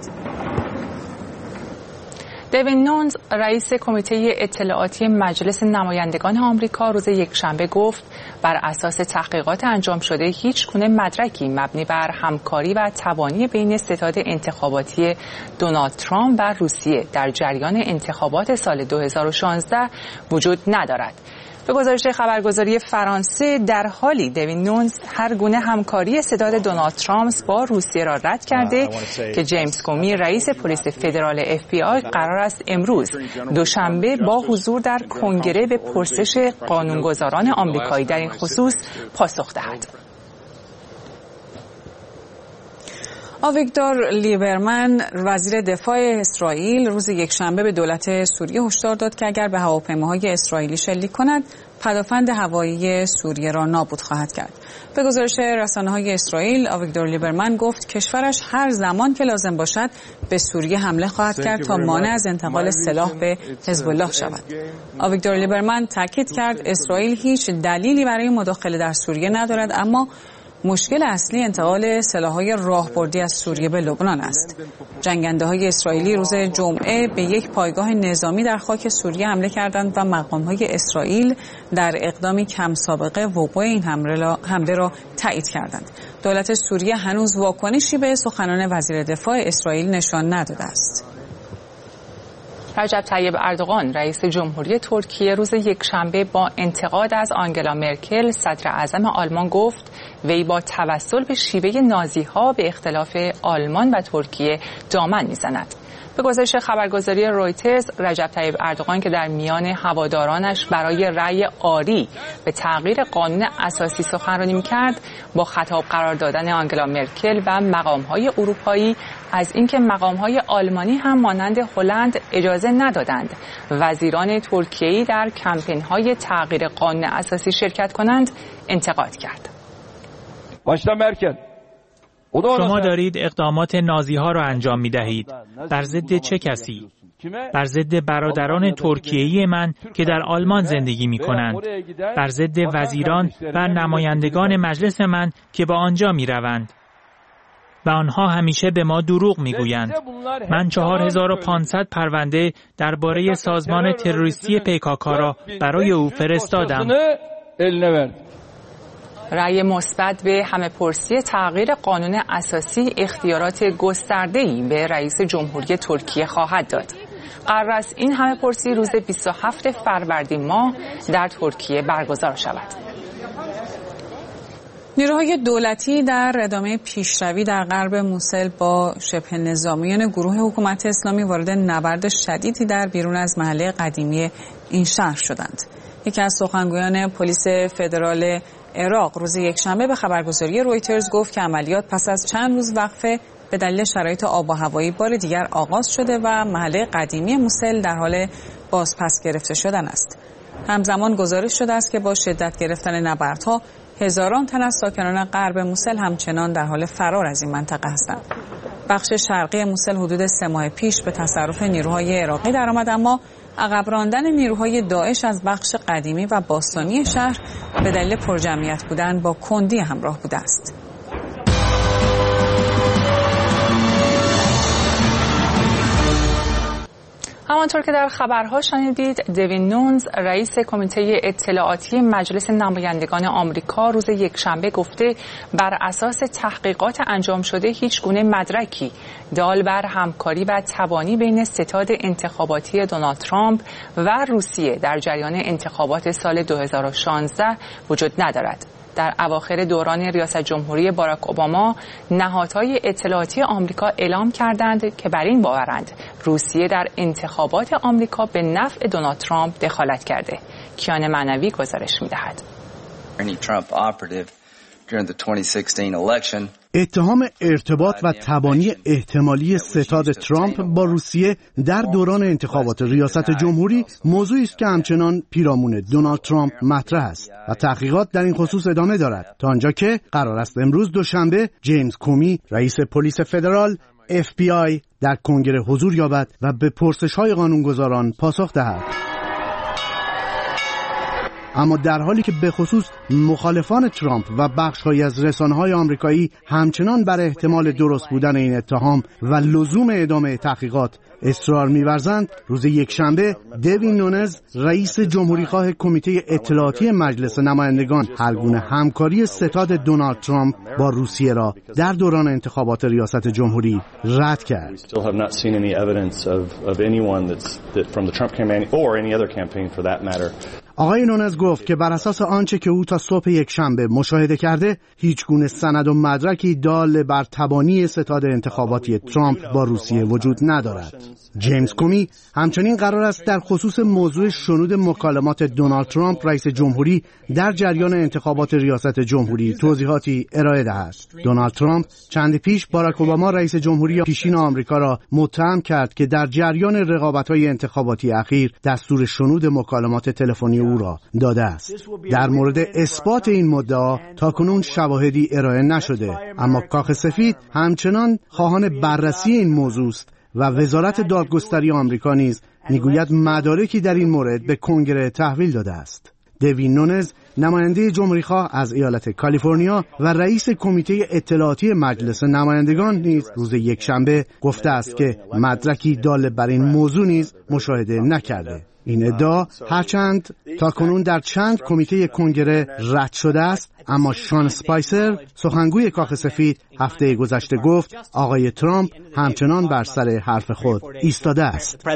دیوید نونز رئیس کمیته اطلاعاتی مجلس نمایندگان آمریکا روز یکشنبه گفت بر اساس تحقیقات انجام شده هیچ گونه مدرکی مبنی بر همکاری و تبانی بین ستاد انتخاباتی دونالد ترامپ و روسیه در جریان انتخابات سال دو هزار و شانزده وجود ندارد. به گزارش خبرگزاری فرانسه در حالی دیوید نونز هر گونه همکاری ستاد دونالد ترامپ با روسیه را رد کرده که جیمز کومی رئیس پلیس فدرال اف بی آی قرار است امروز دوشنبه با حضور در کنگره به پرسش قانونگذاران آمریکایی در این خصوص پاسخ دهد. آویگدور لیبرمن وزیر دفاع اسرائیل روز یکشنبه به دولت سوریه هشدار داد که اگر به هواپیماهای اسرائیلی شلیک کند پدافند هوایی سوریه را نابود خواهد کرد. به گزارش رسانه‌های اسرائیل، آویگدور لیبرمن گفت کشورش هر زمان که لازم باشد به سوریه حمله خواهد کرد تا مانع از انتقال سلاح به حزب الله شود. آویگدور لیبرمن تاکید کرد اسرائیل هیچ دلیلی برای مداخله در سوریه ندارد، اما مشکل اصلی انتقال سلاح‌های راهبردی از سوریه به لبنان است. جنگنده‌های اسرائیلی روز جمعه به یک پایگاه نظامی در خاک سوریه حمله کردند و مقام‌های اسرائیل در اقدامی کم سابقه وقوع این حمله را تایید کردند. دولت سوریه هنوز واکنشی به سخنان وزیر دفاع اسرائیل نشان نداده است. رجب طیب اردوغان رئیس جمهوری ترکیه روز یکشنبه با انتقاد از آنگلا مرکل صدر اعظم آلمان گفت وی با توسل به شیوه نازی‌ها به اختلاف آلمان و ترکیه دامن می‌زند. به گزارش خبرگزاری رویترز، رجب طیب اردوغان که در میان هوادارانش برای رأی آری به تغییر قانون اساسی سخنرانی می‌کرد، با خطاب قرار دادن آنگلا مرکل و مقام‌های اروپایی از اینکه مقام‌های آلمانی هم مانند هلند اجازه ندادند وزیران ترکیه‌ای در کمپین‌های تغییر قانون اساسی شرکت کنند، انتقاد کرد. باشتا مرکل شما دارید اقدامات نازی‌ها را انجام می‌دهید. بر ضد چه کسی؟ بر ضد برادران ترکیه‌ای من که در آلمان زندگی می‌کنند. بر ضد وزیران و نمایندگان مجلس من که با آنجا می‌روند. و آنها همیشه به ما دروغ می‌گویند. من چهار هزار و پانصد پرونده درباره سازمان تروریستی پیکاکا را برای او فرستادم. رأی مثبت به همه‌پرسی تغییر قانون اساسی اختیارات گسترده‌ای به رئیس جمهوری ترکیه خواهد داد. قرار است این همه‌پرسی روز بیست و هفتم فروردین ماه در ترکیه برگزار شود. نیروهای دولتی در ادامه پیشروی در غرب موسل با شبه نظامیان گروه حکومت اسلامی وارد نبرد شدیدی در بیرون از محله قدیمی این شهر شدند. یکی از سخنگویان پلیس فدرال عراق روز یکشنبه به خبرگزاری رویترز گفت که عملیات پس از چند روز وقفه به دلیل شرایط آب و هوایی بار دیگر آغاز شده و محله قدیمی موسل در حال بازپس گرفته شدن است. همزمان گزارش شده است که با شدت گرفتن نبردها هزاران تن از ساکنان غرب موسل همچنان در حال فرار از این منطقه هستند. بخش شرقی موسل حدود سه ماه پیش به تصرف نیروهای عراقی درآمد، اما عقب راندن نیروهای داعش از بخش قدیمی و باستانی شهر به دلیل پرجمعیت بودن با کندی همراه بوده است. همانطور که در خبرها شنیدید، دوین نونز رئیس کمیته اطلاعاتی مجلس نمایندگان آمریکا روز یکشنبه گفته بر اساس تحقیقات انجام شده هیچ گونه مدرکی دال بر همکاری و تبانی بین ستاد انتخاباتی دونالد ترامپ و روسیه در جریان انتخابات سال دو هزار و شانزده وجود ندارد. در اواخر دوران ریاست جمهوری باراک اوباما نهادهای اطلاعاتی آمریکا اعلام کردند که بر این باورند روسیه در انتخابات آمریکا به نفع دونالد ترامپ دخالت کرده. کیان معنوی گزارش می‌دهد. اتهام ارتباط و تبانی احتمالی ستاد ترامپ با روسیه در دوران انتخابات ریاست جمهوری موضوعی است که همچنان پیرامون دونالد ترامپ مطرح است و تحقیقات در این خصوص ادامه دارد، تا آنجا که قرار است امروز دوشنبه جیمز کومی رئیس پلیس فدرال اف بی آی در کنگره حضور یابد و به پرسش‌های قانونگذاران پاسخ دهد. اما در حالی که به خصوص مخالفان ترامپ و بخش‌هایی از رسانه‌های آمریکایی همچنان بر احتمال درست بودن این اتهام و لزوم ادامه تحقیقات اصرار می‌ورزند، روز یکشنبه دوین نونز رئیس جمهوریخواه کمیته اطلاعاتی مجلس نمایندگان هرگونه همکاری ستاد دونالد ترامپ با روسیه را در دوران انتخابات ریاست جمهوری رد کرد. آقای نونز گفت که بر اساس آنچه که او تا صبح یکشنبه مشاهده کرده، هیچ گونه سند و مدرکی دال بر تبانی ستاد انتخاباتی ترامپ با روسیه وجود ندارد. جیمز کومی همچنین قرار است در خصوص موضوع شنود مکالمات دونالد ترامپ رئیس جمهوری در جریان انتخابات ریاست جمهوری توضیحاتی ارائه دهد. دونالد ترامپ چند پیش باراک اوباما رئیس جمهوری پیشین آمریکا را متهم کرد که در جریان رقابت‌های انتخاباتی اخیر دستور شنود مکالمات تلفنی او را داده است. در مورد اثبات این مدعا تاکنون شواهدی ارائه نشده، اما کاخ سفید همچنان خواهان بررسی این موضوع است و وزارت دادگستری آمریکا نیز میگوید مدارکی در این مورد به کنگره تحویل داده است. دوین نونز نماینده جمهوریخواه از ایالت کالیفرنیا و رئیس کمیته اطلاعاتی مجلس نمایندگان نیز روز یکشنبه گفته است که مدرکی دال بر این موضوع نیز مشاهده نکرده. این ادعا هرچند تاکنون در چند کمیته کنگره رد شده است، اما شان اسپایسر سخنگوی کاخ سفید هفته گذشته گفت آقای ترامپ همچنان بر سر حرف خود ایستاده است.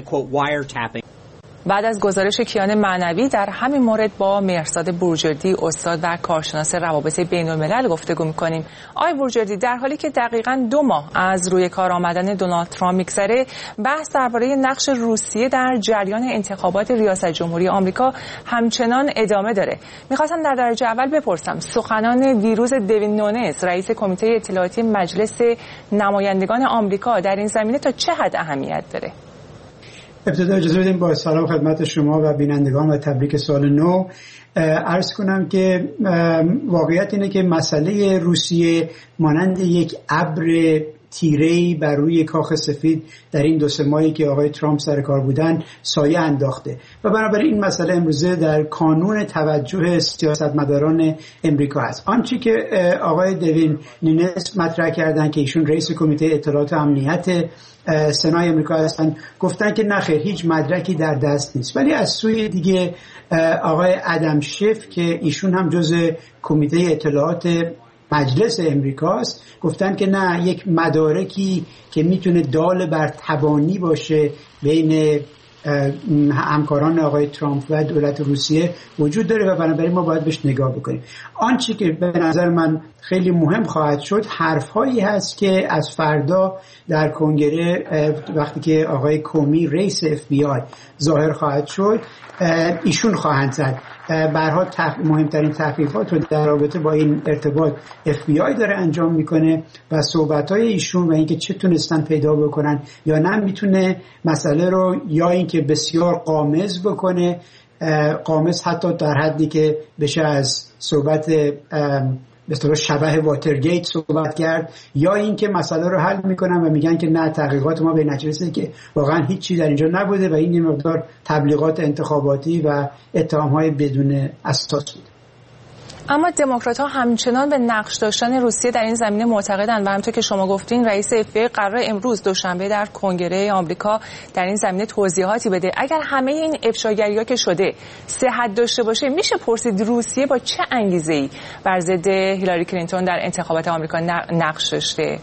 بعد از گزارش کیان معنوی در همین مورد با مهرزاد بورجردی استاد و کارشناس روابط بین الملل گفتگو می‌کنیم. آقای بورجردی، در حالی که دقیقاً دو ماه از روی کار آمدن دونالد ترامپ می‌گذره، بحث درباره نقش روسیه در جریان انتخابات ریاست جمهوری آمریکا همچنان ادامه داره. می‌خواستم در درجه اول بپرسم سخنان دیروز دوین نونز رئیس کمیته اطلاعاتی مجلس نمایندگان آمریکا در این زمینه تا چه حد اهمیت داره؟ ابتدا اجازه بدیم با سلام خدمت شما و بینندگان و تبریک سال نو عرض کنم که واقعیت اینه که مسئله روسیه مانند یک ابر تیره‌ای بر روی کاخ سفید در این دو سه ماهی که آقای ترامپ سر کار بودن سایه انداخته و بنابراین این مسئله امروزه در کانون توجه سیاستمداران امریکا است. آنچه که آقای دوین نونز مطرح کردن که ایشون رئیس کمیته اطلاعات و امنیت سنای امریکا هستن، گفتن که نخیر هیچ مدرکی در دست نیست، ولی از سوی دیگه آقای ادم شیف که ایشون هم جزء کمیته اطلاعات مجلس امریکاست گفتن که نه، یک مدارکی که میتونه دال بر تبانی باشه بین همکاران آقای ترامپ و دولت روسیه وجود داره و بنابراین ما باید بهش نگاه بکنیم. آنچه که به نظر من خیلی مهم خواهد شد حرفهایی هست که از فردا در کنگره وقتی که آقای کومی رئیس اف بی آی ظاهر خواهد شد ایشون خواهند زد. برها تح... مهمترین تحقیقات رو در رابطه با این ارتباط اف بی آی داره انجام میکنه و صحبت‌های ایشون و اینکه چه تونستن پیدا بکنن یا نه میتونه مسئله رو یا اینکه بسیار غامض بکنه، غامض حتی در حدی که بشه از صحبت به اصطلاح شبح واترگیت صحبت کرد، یا اینکه مسئله رو حل میکنن و میگن که نه تحقیقات ما به نتیجه رسیده که واقعا هیچ چیزی در اینجا نبوده و این یه مقدار تبلیغات انتخاباتی و اتهام‌های بدون اساس بود. اما دموکرات‌ها همچنان به نقش داشتن روسیه در این زمینه معتقدند و همونطور که شما گفتین رئیس اف بی آی قرار امروز دوشنبه در کنگره آمریکا در این زمینه توضیحاتی بده. اگر همه این افشاگری‌ها که شده صحت داشته باشه میشه پرسید روسیه با چه انگیزه‌ای بر ضد هیلاری کلینتون در انتخابات آمریکا نقش داشته؟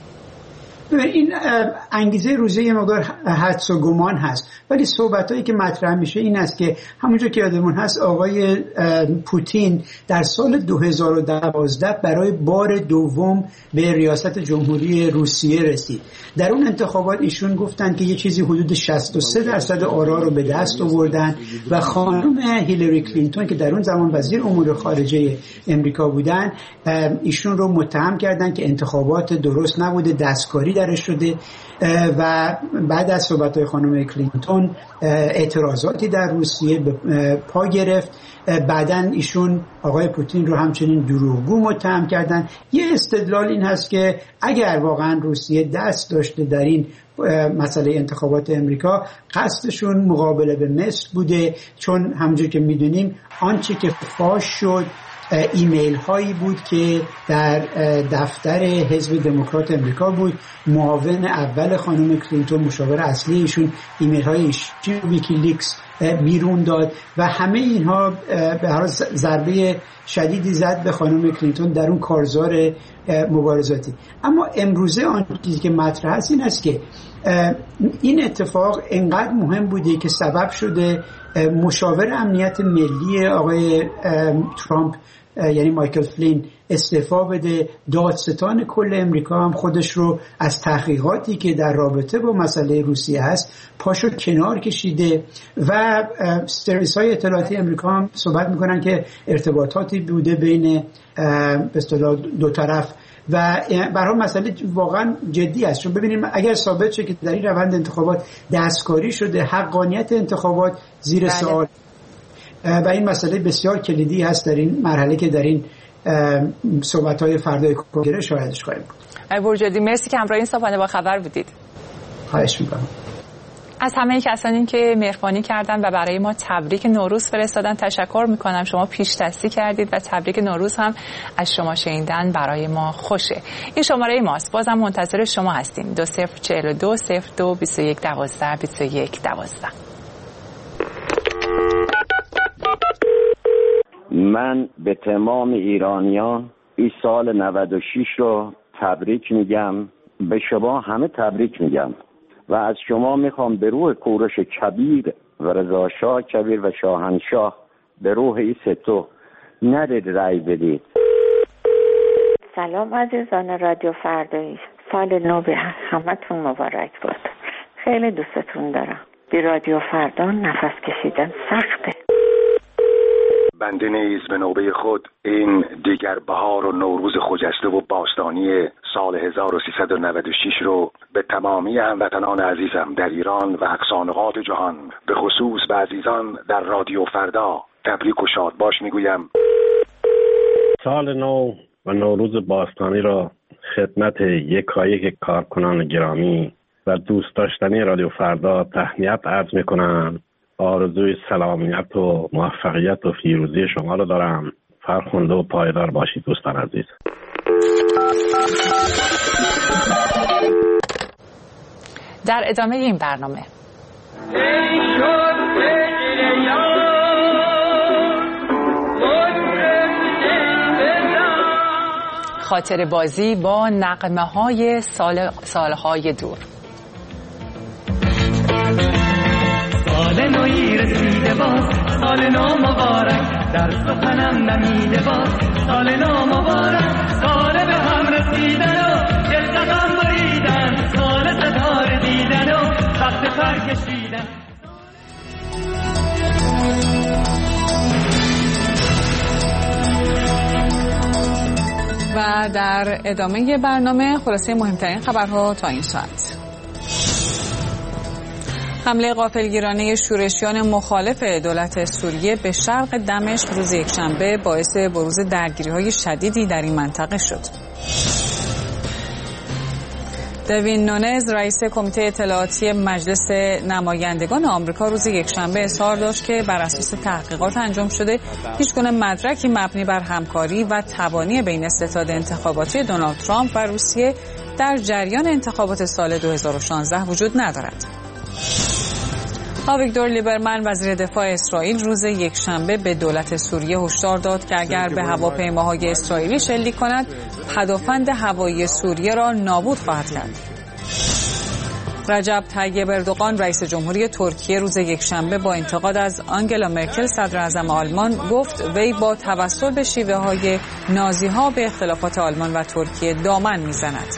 این انگیزه روسیه یه مقدار حدس و گمان هست، ولی صحبتایی که مطرح میشه این است که همونجور که یادمون هست آقای پوتین در سال دو هزار و دوازده برای بار دوم به ریاست جمهوری روسیه رسید. در اون انتخابات ایشون گفتن که یه چیزی حدود شصت و سه درصد آرا رو به دست آوردن و خانم هیلاری کلینتون که در اون زمان وزیر امور خارجه امریکا بودن ایشون رو متهم کردن که انتخابات درست نبوده، دستکاری درش شده و بعد از صحبت‌های خانم کلینتون اعتراضاتی در روسیه به پا گرفت. بعدن ایشون آقای پوتین رو همچنین دروغگو متهم کردن. یه استدلال این هست که اگر واقعا روسیه دست داشته در این مسئله انتخابات امریکا قصدشون مقابله به مصر بوده، چون همونجور که میدونیم آنچه که فاش شد ایمیل هایی بود که در دفتر حزب دموکرات امریکا بود. معاون اول خانم کلینتون مشاور اصلی ایشون ایمیل های ویکیلیکس بیرون داد و همه اینها به هر حال ضربه شدیدی زد به خانم کلینتون در اون کارزار مبارزاتی. اما امروزه آن چیزی که مطرح است این است که این اتفاق انقدر مهم بوده که سبب شده مشاور امنیت ملی آقای ترامپ یعنی مایکل فلین استعفا بده. دادستان کل امریکا هم خودش رو از تحقیقاتی که در رابطه با مسئله روسیه هست پاشو کنار کشیده و سرویس های اطلاعاتی امریکا هم صحبت میکنن که ارتباطاتی بوده بین به اصطلاح دو طرف و برای مسئله واقعا جدی است. چون ببینیم اگر ثابت شه که در این روند انتخابات دستکاری شده، حقانیت انتخابات زیر سوال و این مسئله بسیار کلیدی هست در این مرحله که در این صحبت‌های فردای کنگره شاهدش خواهیم بود. آقای برجادی مرسی که همراه این صبحانه با خبر بودید. خواهش می‌کنم. از همه کسانی که مهربانی کردن و برای ما تبریک نوروز فرستادن تشکر میکنم. شما پیش دستی کردید و تبریک نوروز هم از شما شنیدن برای ما خوشه. این شماره ماست. بازم منتظر شما هستیم. دو صفر چهل و دو صفر دو بیست و یک دوازده بیست و یک دوازده. من به تمام ایرانیان این سال نود و شش رو تبریک میگم. به شما همه تبریک میگم و از شما میخوام به روح کوروش کبیر و رضا شاه کبیر و شاهنشاه به روح این ستو ندید رأی بدید. سلام عزیزان رادیو فردایی، سال نو به همتون مبارک بود. خیلی دوستتون دارم. بی رادیو فردا نفس کشیدن سخته. بنده نیز به نوبه خود این دیگر بهار و نوروز خجسته و باستانی سال هزار و سیصد و نود و شش رو به تمامی هموطنان عزیزم در ایران و اقصانقاط جهان، به خصوص به عزیزان در رادیو فردا، تبریک و شادباش میگویم. سال نو و نوروز باستانی را خدمت یکایک کارکنان گرامی و دوست داشتنی رادیو فردا تهنیت عرض میکنم. آرزوی سلامت و موفقیت و پیروزی شما رو دارم. فرخنده و پایدار باشید دوستان عزیز. در ادامه این برنامه خاطر بازی با نغمه های سال سالهای دور. سال نوی رسیده باز، سال نو مبارک، در سخنم نمیده باز، سال نو مبارک، سال به هم رسیدن و دل غم بریدن، سال ستاره دیدن و وقت پر کشیدن. و در ادامه برنامه خلاصه مهمترین خبرها تا این ساعت. حمله غافلگیرانه شورشیان مخالف دولت سوریه به شرق دمشق روز یکشنبه باعث بروز درگیری‌های شدیدی در این منطقه شد. دوین نونز رئیس کمیته اطلاعاتی مجلس نمایندگان آمریکا روز یکشنبه اظهار داشت که بر اساس تحقیقات انجام شده هیچگونه مدرکی مبنی بر همکاری و تبانی بین ستاد انتخاباتی دونالد ترامپ و روسیه در جریان انتخابات سال دو هزار و شانزده وجود ندارد. آویگدور لیبرمن وزیر دفاع اسرائیل روز یکشنبه به دولت سوریه هشدار داد که اگر به هواپیماهای اسرائیلی شلیک کند پدافند هوایی سوریه را نابود خواهد کرد. رجب طیب اردوغان رئیس جمهوری ترکیه روز یکشنبه با انتقاد از آنگلا مرکل صدر اعظم آلمان گفت وی با توسل به شیوه های نازی ها به اختلافات آلمان و ترکیه دامن میزند.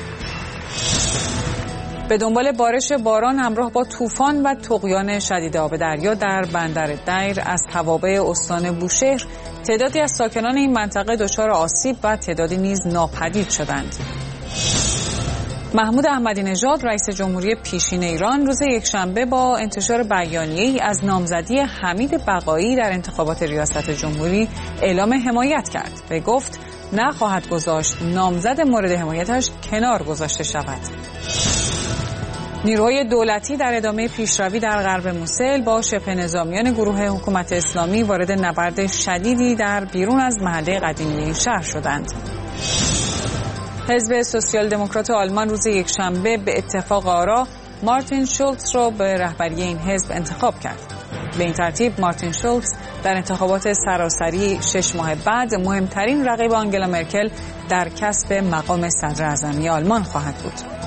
به دنبال بارش باران همراه با طوفان و طغیان شدید آب دریا در بندر دیر از توابع استان بوشهر تعدادی از ساکنان این منطقه دچار آسیب و تعدادی نیز ناپدید شدند. محمود احمدی نژاد رئیس جمهوری پیشین ایران روز یکشنبه با انتشار بیانیه‌ای از نامزدی حمید بقایی در انتخابات ریاست جمهوری اعلام حمایت کرد و گفت نخواهد گذاشت نامزد مورد حمایتش کنار گذاشته شود. نیروهای دولتی در ادامه پیشروی در غرب موسل با شبه نظامیان گروه حکومت اسلامی وارد نبرد شدیدی در بیرون از محله قدیمی این شهر شدند. حزب سوسیال دموکرات آلمان روز یکشنبه به اتفاق آرا مارتین شولتز را به رهبری این حزب انتخاب کرد. به این ترتیب مارتین شولتز در انتخابات سراسری شش ماه بعد مهمترین رقیب آنگلا مرکل در کسب مقام صدر اعظمی آلمان خواهد بود.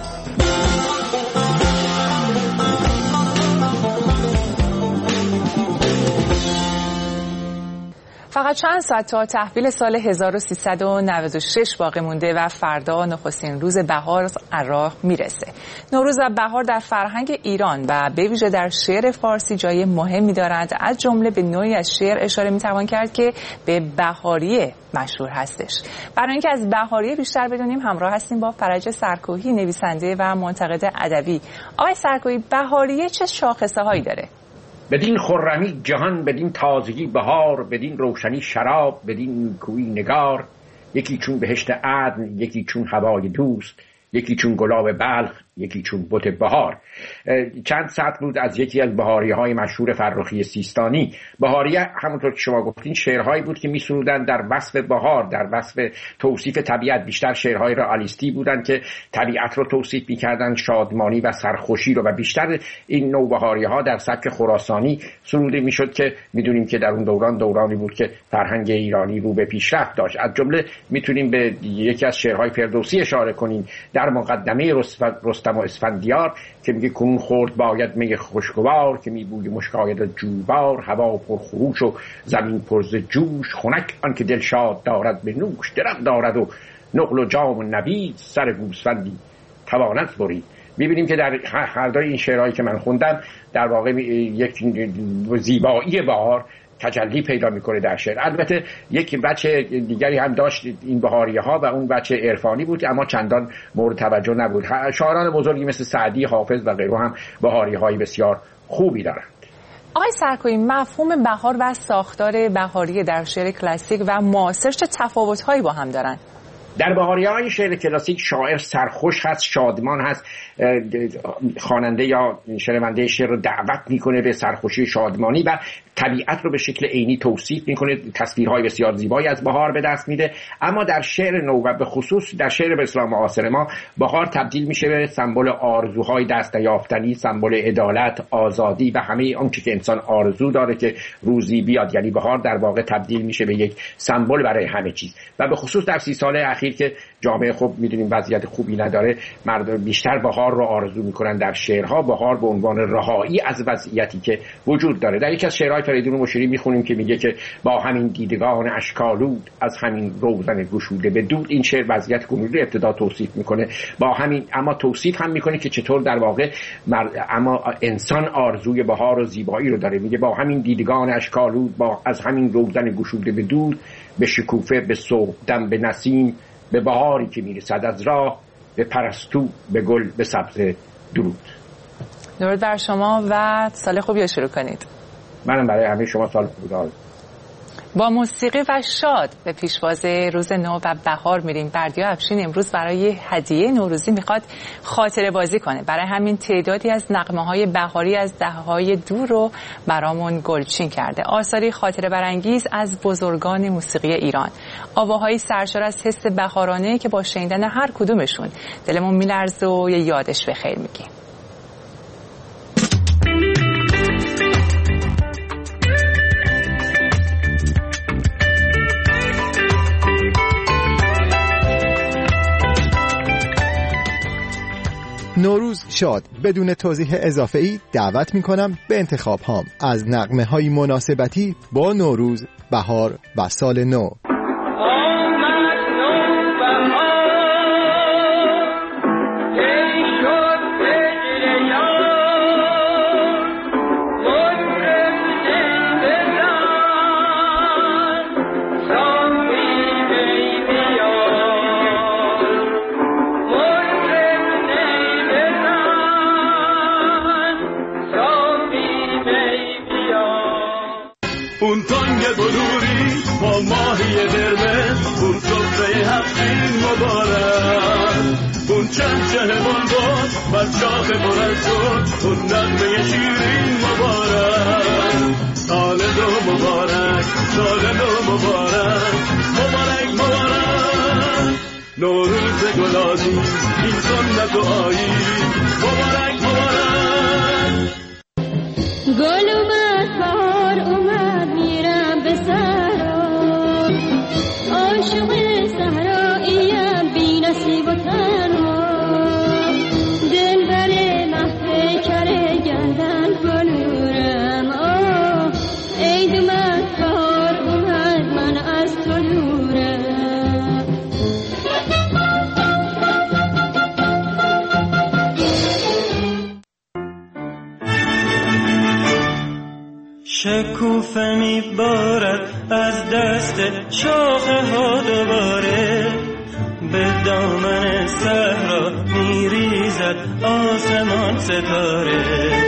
فقط چند ساعت تا تحویل سال هزار و سیصد و نود و شش باقی مونده و فردا نخستین روز بهار از راه میرسه. نوروز و بهار در فرهنگ ایران و به ویژه در شعر فارسی جای مهمی دارند. از جمله به نوعی از شعر اشاره میتوان کرد که به بهاریه مشهور هستش. برای اینکه از بهاریه بیشتر بدونیم همراه هستیم با فرج سرکوهی نویسنده و منتقد ادبی. آقای سرکوهی، بهاریه چه شاخصه هایی داره؟ بدین خرمی جهان، بدین تازگی بهار، بدین روشنی شراب، بدین کوی نگار، یکی چون بهشت عدن، یکی چون هوای دوست، یکی چون گلاب بلخ، یکی چون بت بهار. چند سطر بود از یکی از بهاریه‌های مشهور فرخی سیستانی. بهاریه همونطور که شما گفتین شعرهایی بود که می‌سرودن در وصف بهار، در وصف توصیف طبیعت. بیشتر شعرهای رئالیستی بودن که طبیعت رو توصیف می‌کردن، شادمانی و سرخوشی رو، و بیشتر این نوع بهاریه‌ها در سبک خراسانی سروده می‌شد که می‌دونیم که در اون دوران دورانی بود که فرهنگ ایرانی رو به پیشرفت داشت. از جمله می‌تونیم به یکی از شعرهای فردوسی اشاره کنیم در مقدمه رستم و اسفندیار که میگه کنون خورد باید می خوشگوار، که می بوی مشکاید جوبار، هوا پر خروش و زمین پر ز جوش، خنک آن که دل شاد دارد به نوش، درم دارد و نقل و جام و نبید، سر گوسفندی تواند برید. میبینیم که در هر دوی این شعرهایی که من خوندم در واقع یک زیبایی بهار تجلی پیدا میکنه در شعر. البته یک بچه دیگری هم داشت این بهاریه ها و اون بچه عرفانی بود اما چندان مورد توجه نبود. شاعران بزرگی مثل سعدی، حافظ و غیره هم بهاریه های بسیار خوبی دارند. آقای سرکوهی، مفهوم بهار و ساختار بهاریه در شعر کلاسیک و معاصر چه تفاوت‌هایی با هم دارند؟ در بهاریه‌های شعر کلاسیک شاعر سرخوش هست، شادمان هست، خواننده یا شنونده شعر رو دعوت میکنه به سرخوشی، شادمانی و طبیعت رو به شکل عینی توصیف میکنه، تصویرهای بسیار زیبایی از بهار به دست میده. اما در شعر نو و به خصوص در شعر به اصطلاح معاصر ما بهار تبدیل میشه به سمبل آرزوهای دست نیافتنی، سمبل عدالت، آزادی و همه آنچه که انسان آرزو داره که روزی بیاد. یعنی بهار در واقع تبدیل میشه به یک سمبل برای همه چیز و به خصوص در سی ساله اخیر اخیر که جامعه خب میدونیم وضعیت خوبی نداره، مردم بیشتر بهار رو آرزو میکنن در شعرها، بهار به عنوان رهایی از وضعیتی که وجود داره. در یکی از شعرهای فریدون مشیری میخونیم که میگه که با همین دیدگان اشکالود از همین روزن گشوده به دود. این شعر وضعیت کنونی ابتدا توصیف میکنه با همین، اما توصیف هم میکنه که چطور در واقع اما انسان آرزوی بهار و زیبایی رو داره. میگه با همین دیدگان اشکالود، با از همین روزن گشوده به دود، به شکوفه، به صبحدم، به نسیم، به بهاری که میرسد از راه، به پرستو، به گل، به سبزه درود. درود بر شما و سال خوبی رو شروع کنید. منم برای همه شما سال خوبی. با موسیقی و شاد به پیشواز روز نو و بهار میریم. بردیا افشین امروز برای هدیه نوروزی میخواد خاطره بازی کنه. برای همین تعدادی از نغمه‌های بهاری از دهه‌های دور رو برامون گلچین کرده. آثاری خاطره برانگیز از بزرگان موسیقی ایران. آواهایی سرشار از حس بهارانه که با شنیدن هر کدومشون دلمون میلرزه و یه یادش بخیر میگیم. نوروز شاد. بدون توضیح اضافه ای دعوت می کنم به انتخاب هام از نغمه های مناسبتی با نوروز، بهار و سال نو. اون تانگ بلوری با ماهی قرمز، اون سفره هفتین مبارک، اون چهچه بلبل بر چاق مرزد، اون نغمه شیرین مبارک. سال نو مبارک، سال نو مبارک، مبارک مبارک. نوروز گلازی این سنت و آیین، مبارک مبارک. گل اومد بهار اومد میرم به صحرا، عاشق صحراییم بی نصیب و تنها، دلبر مهد کره گردن بلورم. آه عید اومد بهار اومد من از تو دورم. شکوفه میبارد از دست شاخه ها دوباره، به دامن صحرا میریزد آسمان ستاره.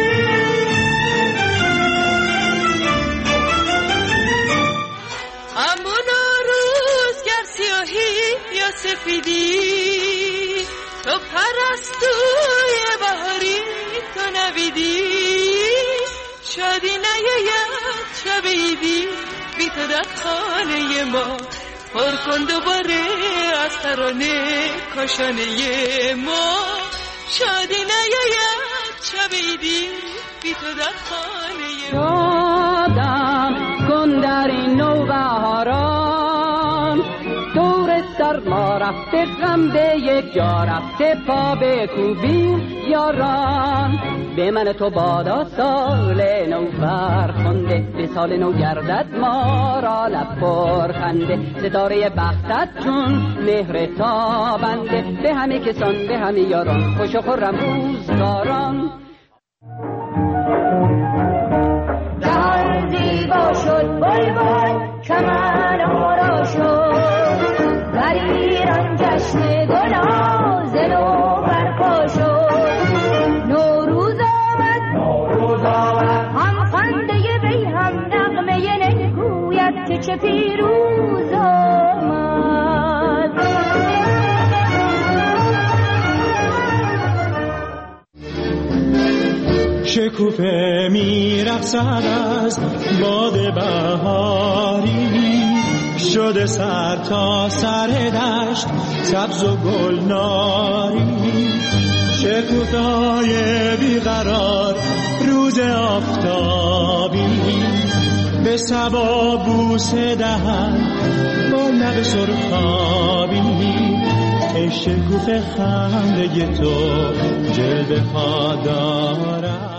اما نوروز گر سیاهی یا سفیدی، تو پرستوی بهاری تو نویدی. شادی نیاید شب عیدی بی تو در خانه ما، پر کن دوباره از ترانه کاشانه ما. شادی نیاید شب عیدی بی تو در خانه ما. شادم کن در این نوبهاران، دور سرما رفته غم به یک جا رفته، پا به کوبیم یاران. به من تو بادا سال نو فرخنده، به سال نو گردد ما را لب پر خنده. ستاره بختت چون مهر تابنده، به همه کسان به همه یاران خوش و خرم روزگاران. جهان زیبا شد بلبل چمن آرا شد، در ایران جشن گناز نو برپا شد. نوروز آمد نوروز آمد، هم خنده وی هم نغمه نگوید که چه پیروز آمد. شکوفه میرقصد از باد بهاری، شده سر تا سر دشت سبز و گلناری. شکوفه‌های بیقرار روز آفتابی، به صبا بوسه دهد با لب سرخابی ای شکوفه خنده تو جلوه ها دارد.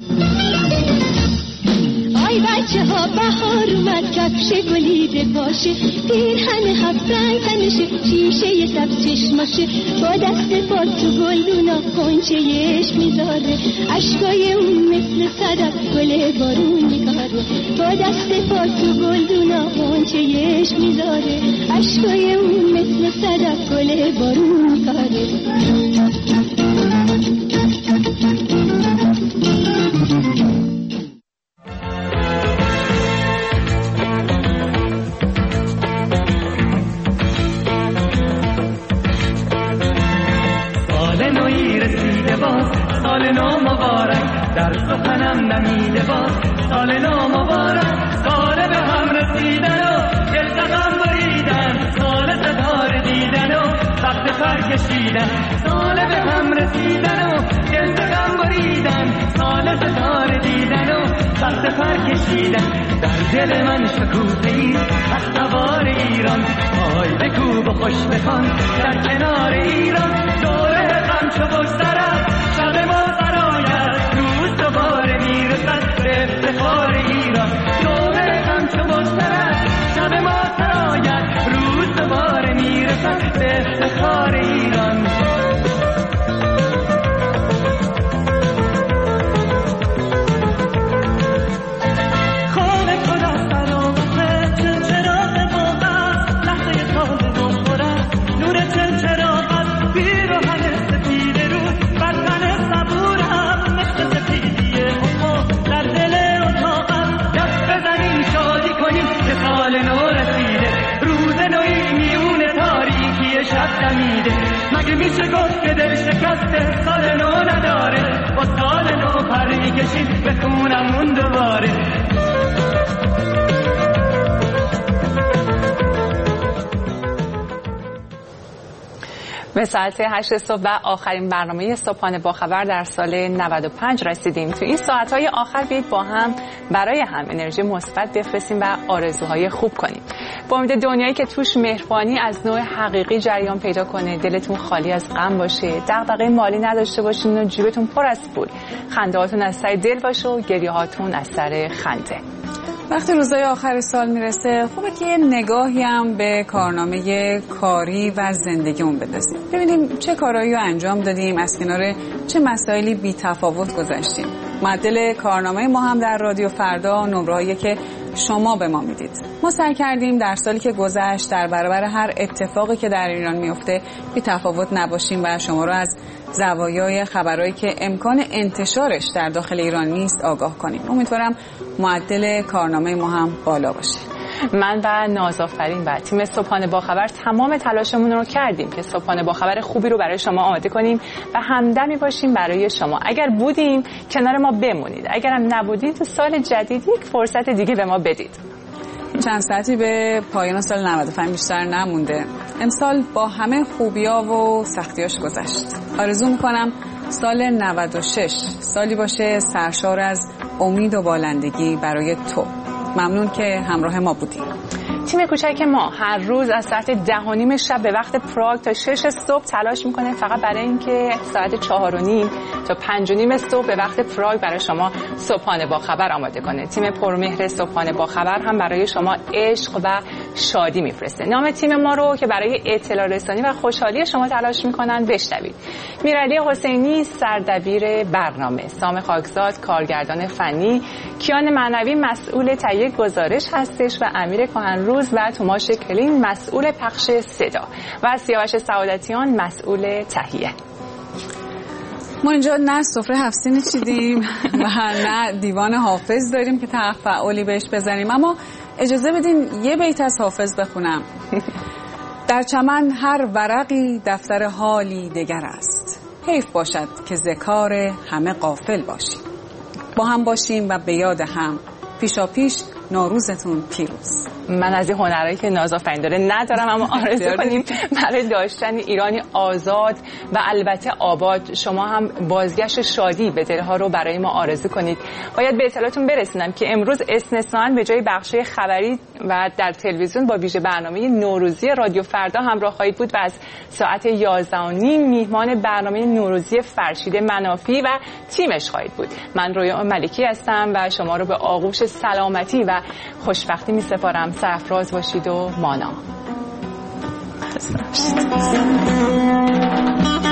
آی بچه ها بهار اومد کفش گلیده باشه پیرهن هفت رنگ تنشه شیشه سبز چشماشه با دست پا تو گلدونا قنچه‌اش میذاره اشکای اون مثل صدف گل بارون میکاره با دست پا تو گلدونا قنچه‌اش میذاره اشکای اون مثل صدف گل بارون میکاره. سال نو مبارک در سخنم نمیده باز سال نو مبارک سال به هم رسیدن و دل زغم بریدن سال ستاره دیدن و وقت پر کشیدن سال به هم رسیدن و دل زغم بریدن سال ستاره دیدن و وقت پر کشیدن در دل من شکوفه‌ای از سوار ایران پای بکوب و خوش بخوان در کنار ایران دوره غم چو بگذرد شب ما سرایت روز دوباره میرسد به افتخار ایران دوره غم چو بگذرد شب ما سرایت روز دوباره میرسد به افتخار ایران. مگه میشه گفت که دل شکسته سال نو نداره با سال نو پر میکشیم به خونمون دوباره. به ساعت هشت صبح و آخرین برنامه صبحانه با خبر در سال نود و پنج رسیدیم. تو این ساعت‌های آخر بیایید با هم برای هم انرژی مثبت بفرستیم و آرزوهای خوب کنیم. با امید دنیایی که توش مهربانی از نوع حقیقی جریان پیدا کنه، دلتون خالی از غم باشه، دغدغه مالی نداشته باشین و جیبتون پر از پول، خنده‌هاتون از سر دل باشه و گریه‌هاتون از سر خنده. وقتی روزهای آخر سال میرسه خوبه که یه نگاهی هم به کارنامه کاری و زندگیمون بدازیم، ببینیم چه کارهایی رو انجام دادیم، از کنار چه مسائلی بی تفاوت گذشتیم. معدل کارنامه ما هم در رادیو فردا نمره‌هایی که شما به ما میدید. ما سعی کردیم در سالی که گذشت در برابر هر اتفاقی که در ایران میفته بی تفاوت نباشیم و شما رو از زوایای خبرایی که امکان انتشارش در داخل ایران نیست آگاه کنیم. امیدوارم معدل کارنامه ما هم بالا باشه. من و نازآفرین و تیم صبحانه با خبر تمام تلاشمون رو کردیم که صبحانه با خبر خوبی رو برای شما آماده کنیم و همدمی باشیم برای شما. اگر بودیم کنار ما بمونید، اگر هم نبودید تو سال جدید یک فرصت دیگه به ما بدید. چند ساعتی به پایان سال نود و پنج بیشتر نمونده. امسال با همه خوبی‌ها و سختیاش گذشت. آرزو می‌کنم سال نود و شش سالی باشه سرشار از امید و بالندگی برای تو. ممنون که همراه ما بودیم. تیم کوچک ما هر روز از ساعت ده و نیم شب به وقت پراگ تا شش صبح تلاش میکنه فقط برای اینکه ساعت چهار و نیم تا پنج و نیم صبح به وقت پراگ برای شما صبحانه با خبر آماده کنه. تیم پرمهر صبحانه با خبر هم برای شما عشق و شادی میفرسته. نام تیم ما رو که برای اطلاع رسانی و خوشحالی شما تلاش میکنن بشنوید. میرعلی حسینی سردبیر برنامه، سام خاکزاد کارگردان فنی، کیان معنوی مسئول تهیه گزارش هستش و امیر کهنروز و توماش کلین مسئول پخش صدا و سیاوش سعادتیان مسئول تهیه. ما اینجا نه سفره هفت سینی چیدیم و نه دیوان حافظ داریم که تفعالی بهش بزنیم، اما اجازه بدین یه بیت از حافظ بخونم. در چمن هر ورقی دفتر حالی دگر است، حیف باشد که ذکار همه غافل باشیم. با هم باشیم و به یاد هم، پیشا پیش نوروزتون پیروز. من از این هنرهایی که ناز آفرین داره ندارم، اما آرزو کنیم برای داشتن ایرانی آزاد و البته آباد. شما هم بازگشت شادی به دلها رو برای ما آرزو کنید. باید به اطلاعتون برسونم که امروز استثناً به جای بخش‌های خبری و در تلویزیون با ویژه برنامه نوروزی رادیو فردا همراه خواهید بود و از ساعت یازده و نیم میهمان برنامه نوروزی فرشید منافی و تیمش خواهید بود. من رویا ملکی هستم و شما رو به آغوش سلامتی و خوشبختی می سپارم. سرفراز باشید و مانا.